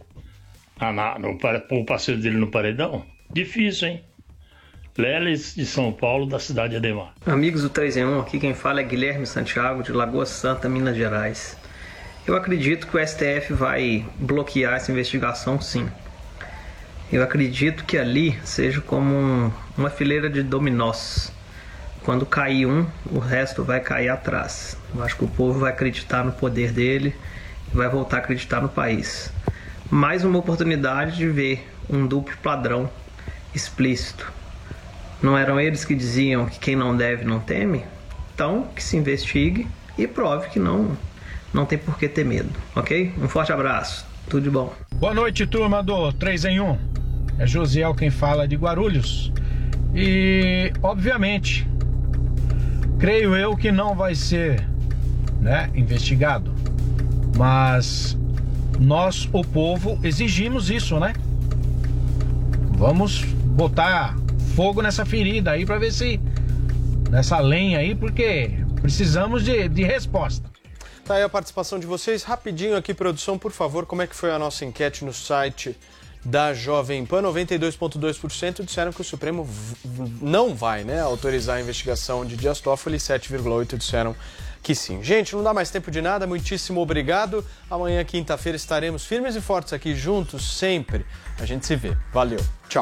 o parceiro dele no paredão? Difícil, hein? Leles de São Paulo, da cidade de Ademar. Amigos do três em um, aqui quem fala é Guilherme Santiago, de Lagoa Santa, Minas Gerais. Eu acredito que o S T F vai bloquear essa investigação, sim. Eu acredito que ali seja como um, uma fileira de dominós. Quando cair um, o resto vai cair atrás. Eu acho que o povo vai acreditar no poder dele e vai voltar a acreditar no país. Mais uma oportunidade de ver um duplo padrão explícito. Não eram eles que diziam que quem não deve não teme? Então, que se investigue e prove que não, não tem por que ter medo, ok? Um forte abraço, tudo de bom. Boa noite, turma do três em um. É Josiel quem fala de Guarulhos. E, obviamente, creio eu que não vai ser, né, investigado. Mas nós, o povo, exigimos isso, né? Vamos botar fogo nessa ferida aí para ver se... nessa lenha aí, porque precisamos de, de resposta. Tá aí a participação de vocês. Rapidinho aqui, produção, por favor, como é que foi a nossa enquete no site da Jovem Pan? noventa e dois vírgula dois por cento disseram que o Supremo não vai, né, autorizar a investigação de Dias Toffoli, sete vírgula oito por cento disseram que sim. Gente, não dá mais tempo de nada, muitíssimo obrigado. Amanhã, quinta-feira, estaremos firmes e fortes aqui juntos, sempre. A gente se vê. Valeu. Tchau.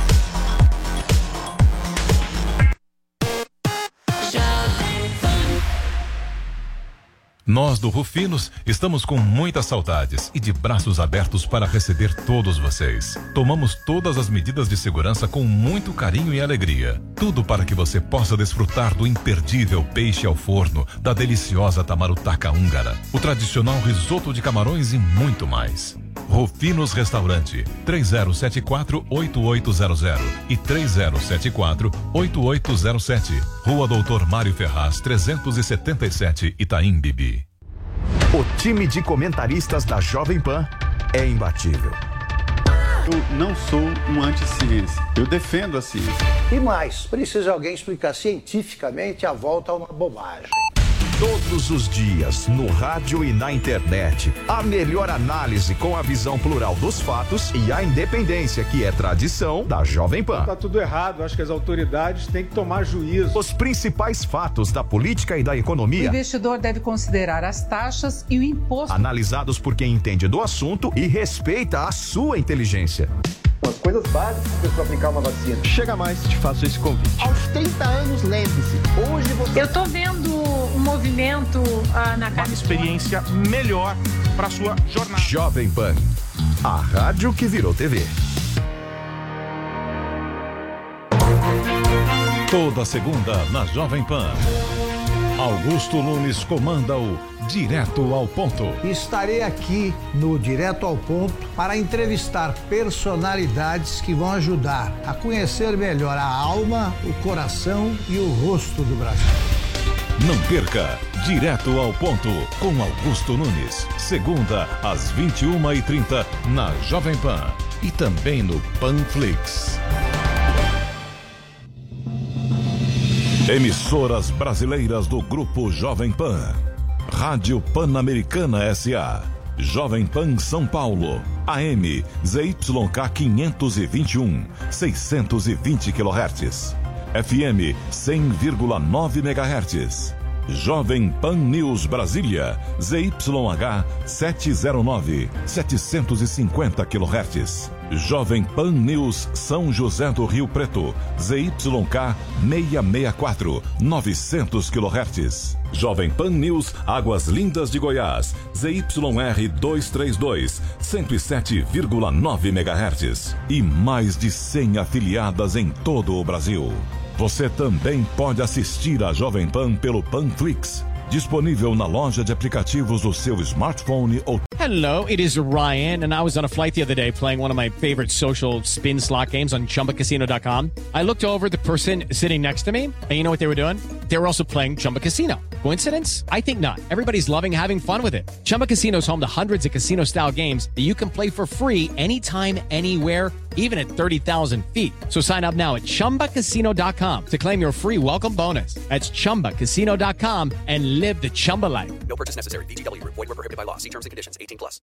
Nós do Rufinos estamos com muitas saudades e de braços abertos para receber todos vocês. Tomamos todas as medidas de segurança com muito carinho e alegria. Tudo para que você possa desfrutar do imperdível peixe ao forno, da deliciosa tamarutaca húngara, o tradicional risoto de camarões e muito mais. Rufinos Restaurante, três zero sete quatro, oito oito zero zero e três zero sete quatro, oito oito zero sete. Rua Doutor Mário Ferraz, trezentos e setenta e sete, Itaim Bibi. O time de comentaristas da Jovem Pan é imbatível. Eu não sou um anti-ciência, eu defendo a ciência. E mais, precisa alguém explicar cientificamente a volta a uma bobagem. Todos os dias, no rádio e na internet, a melhor análise com a visão plural dos fatos e a independência, que é tradição da Jovem Pan. Tá tudo errado, acho que as autoridades têm que tomar juízo. Os principais fatos da política e da economia. O investidor deve considerar as taxas e o imposto. Analisados por quem entende do assunto e respeita a sua inteligência. As coisas básicas para aplicar uma vacina. Chega mais, te faço esse convite. Aos trinta anos, lembre-se, hoje você... Eu tô vendo um movimento ah, na Uma experiência melhor para sua jornada. Jovem Pan, a rádio que virou T V. Toda segunda na Jovem Pan, Augusto Nunes comanda o Direto ao Ponto. Estarei aqui no Direto ao Ponto para entrevistar personalidades que vão ajudar a conhecer melhor a alma, o coração e o rosto do Brasil. Não perca Direto ao Ponto com Augusto Nunes, segunda às vinte e uma e trinta na Jovem Pan e também no Panflix. Emissoras brasileiras do Grupo Jovem Pan. Rádio Pan-Americana S A. Jovem Pan São Paulo. A M Z Y K quinhentos e vinte e um, seiscentos e vinte quilohertz. F M cem vírgula nove megahertz. Jovem Pan News Brasília. Z Y H setecentos e nove, setecentos e cinquenta quilohertz. Jovem Pan News São José do Rio Preto, Z Y K seiscentos e sessenta e quatro, novecentos quilohertz. Jovem Pan News Águas Lindas de Goiás, Z Y R duzentos e trinta e dois, cento e sete vírgula nove megahertz. E mais de cem afiliadas em todo o Brasil. Você também pode assistir a Jovem Pan pelo Panflix, disponível na loja de aplicativos do seu smartphone ou... Hello, it is Ryan, and I was on a flight the other day playing one of my favorite social spin slot games on Chumba Casino dot com. I looked over at the person sitting next to me, and you know what they were doing? They were also playing Chumba Casino. Coincidence? I think not. Everybody's loving having fun with it. Chumba Casino is home to hundreds of casino-style games that you can play for free anytime, anywhere, even at thirty thousand feet. So sign up now at Chumba Casino dot com to claim your free welcome bonus. That's Chumba Casino dot com and live the Chumba life. No purchase necessary. V G W. Void where prohibited by law. See terms and conditions. eighteen plus.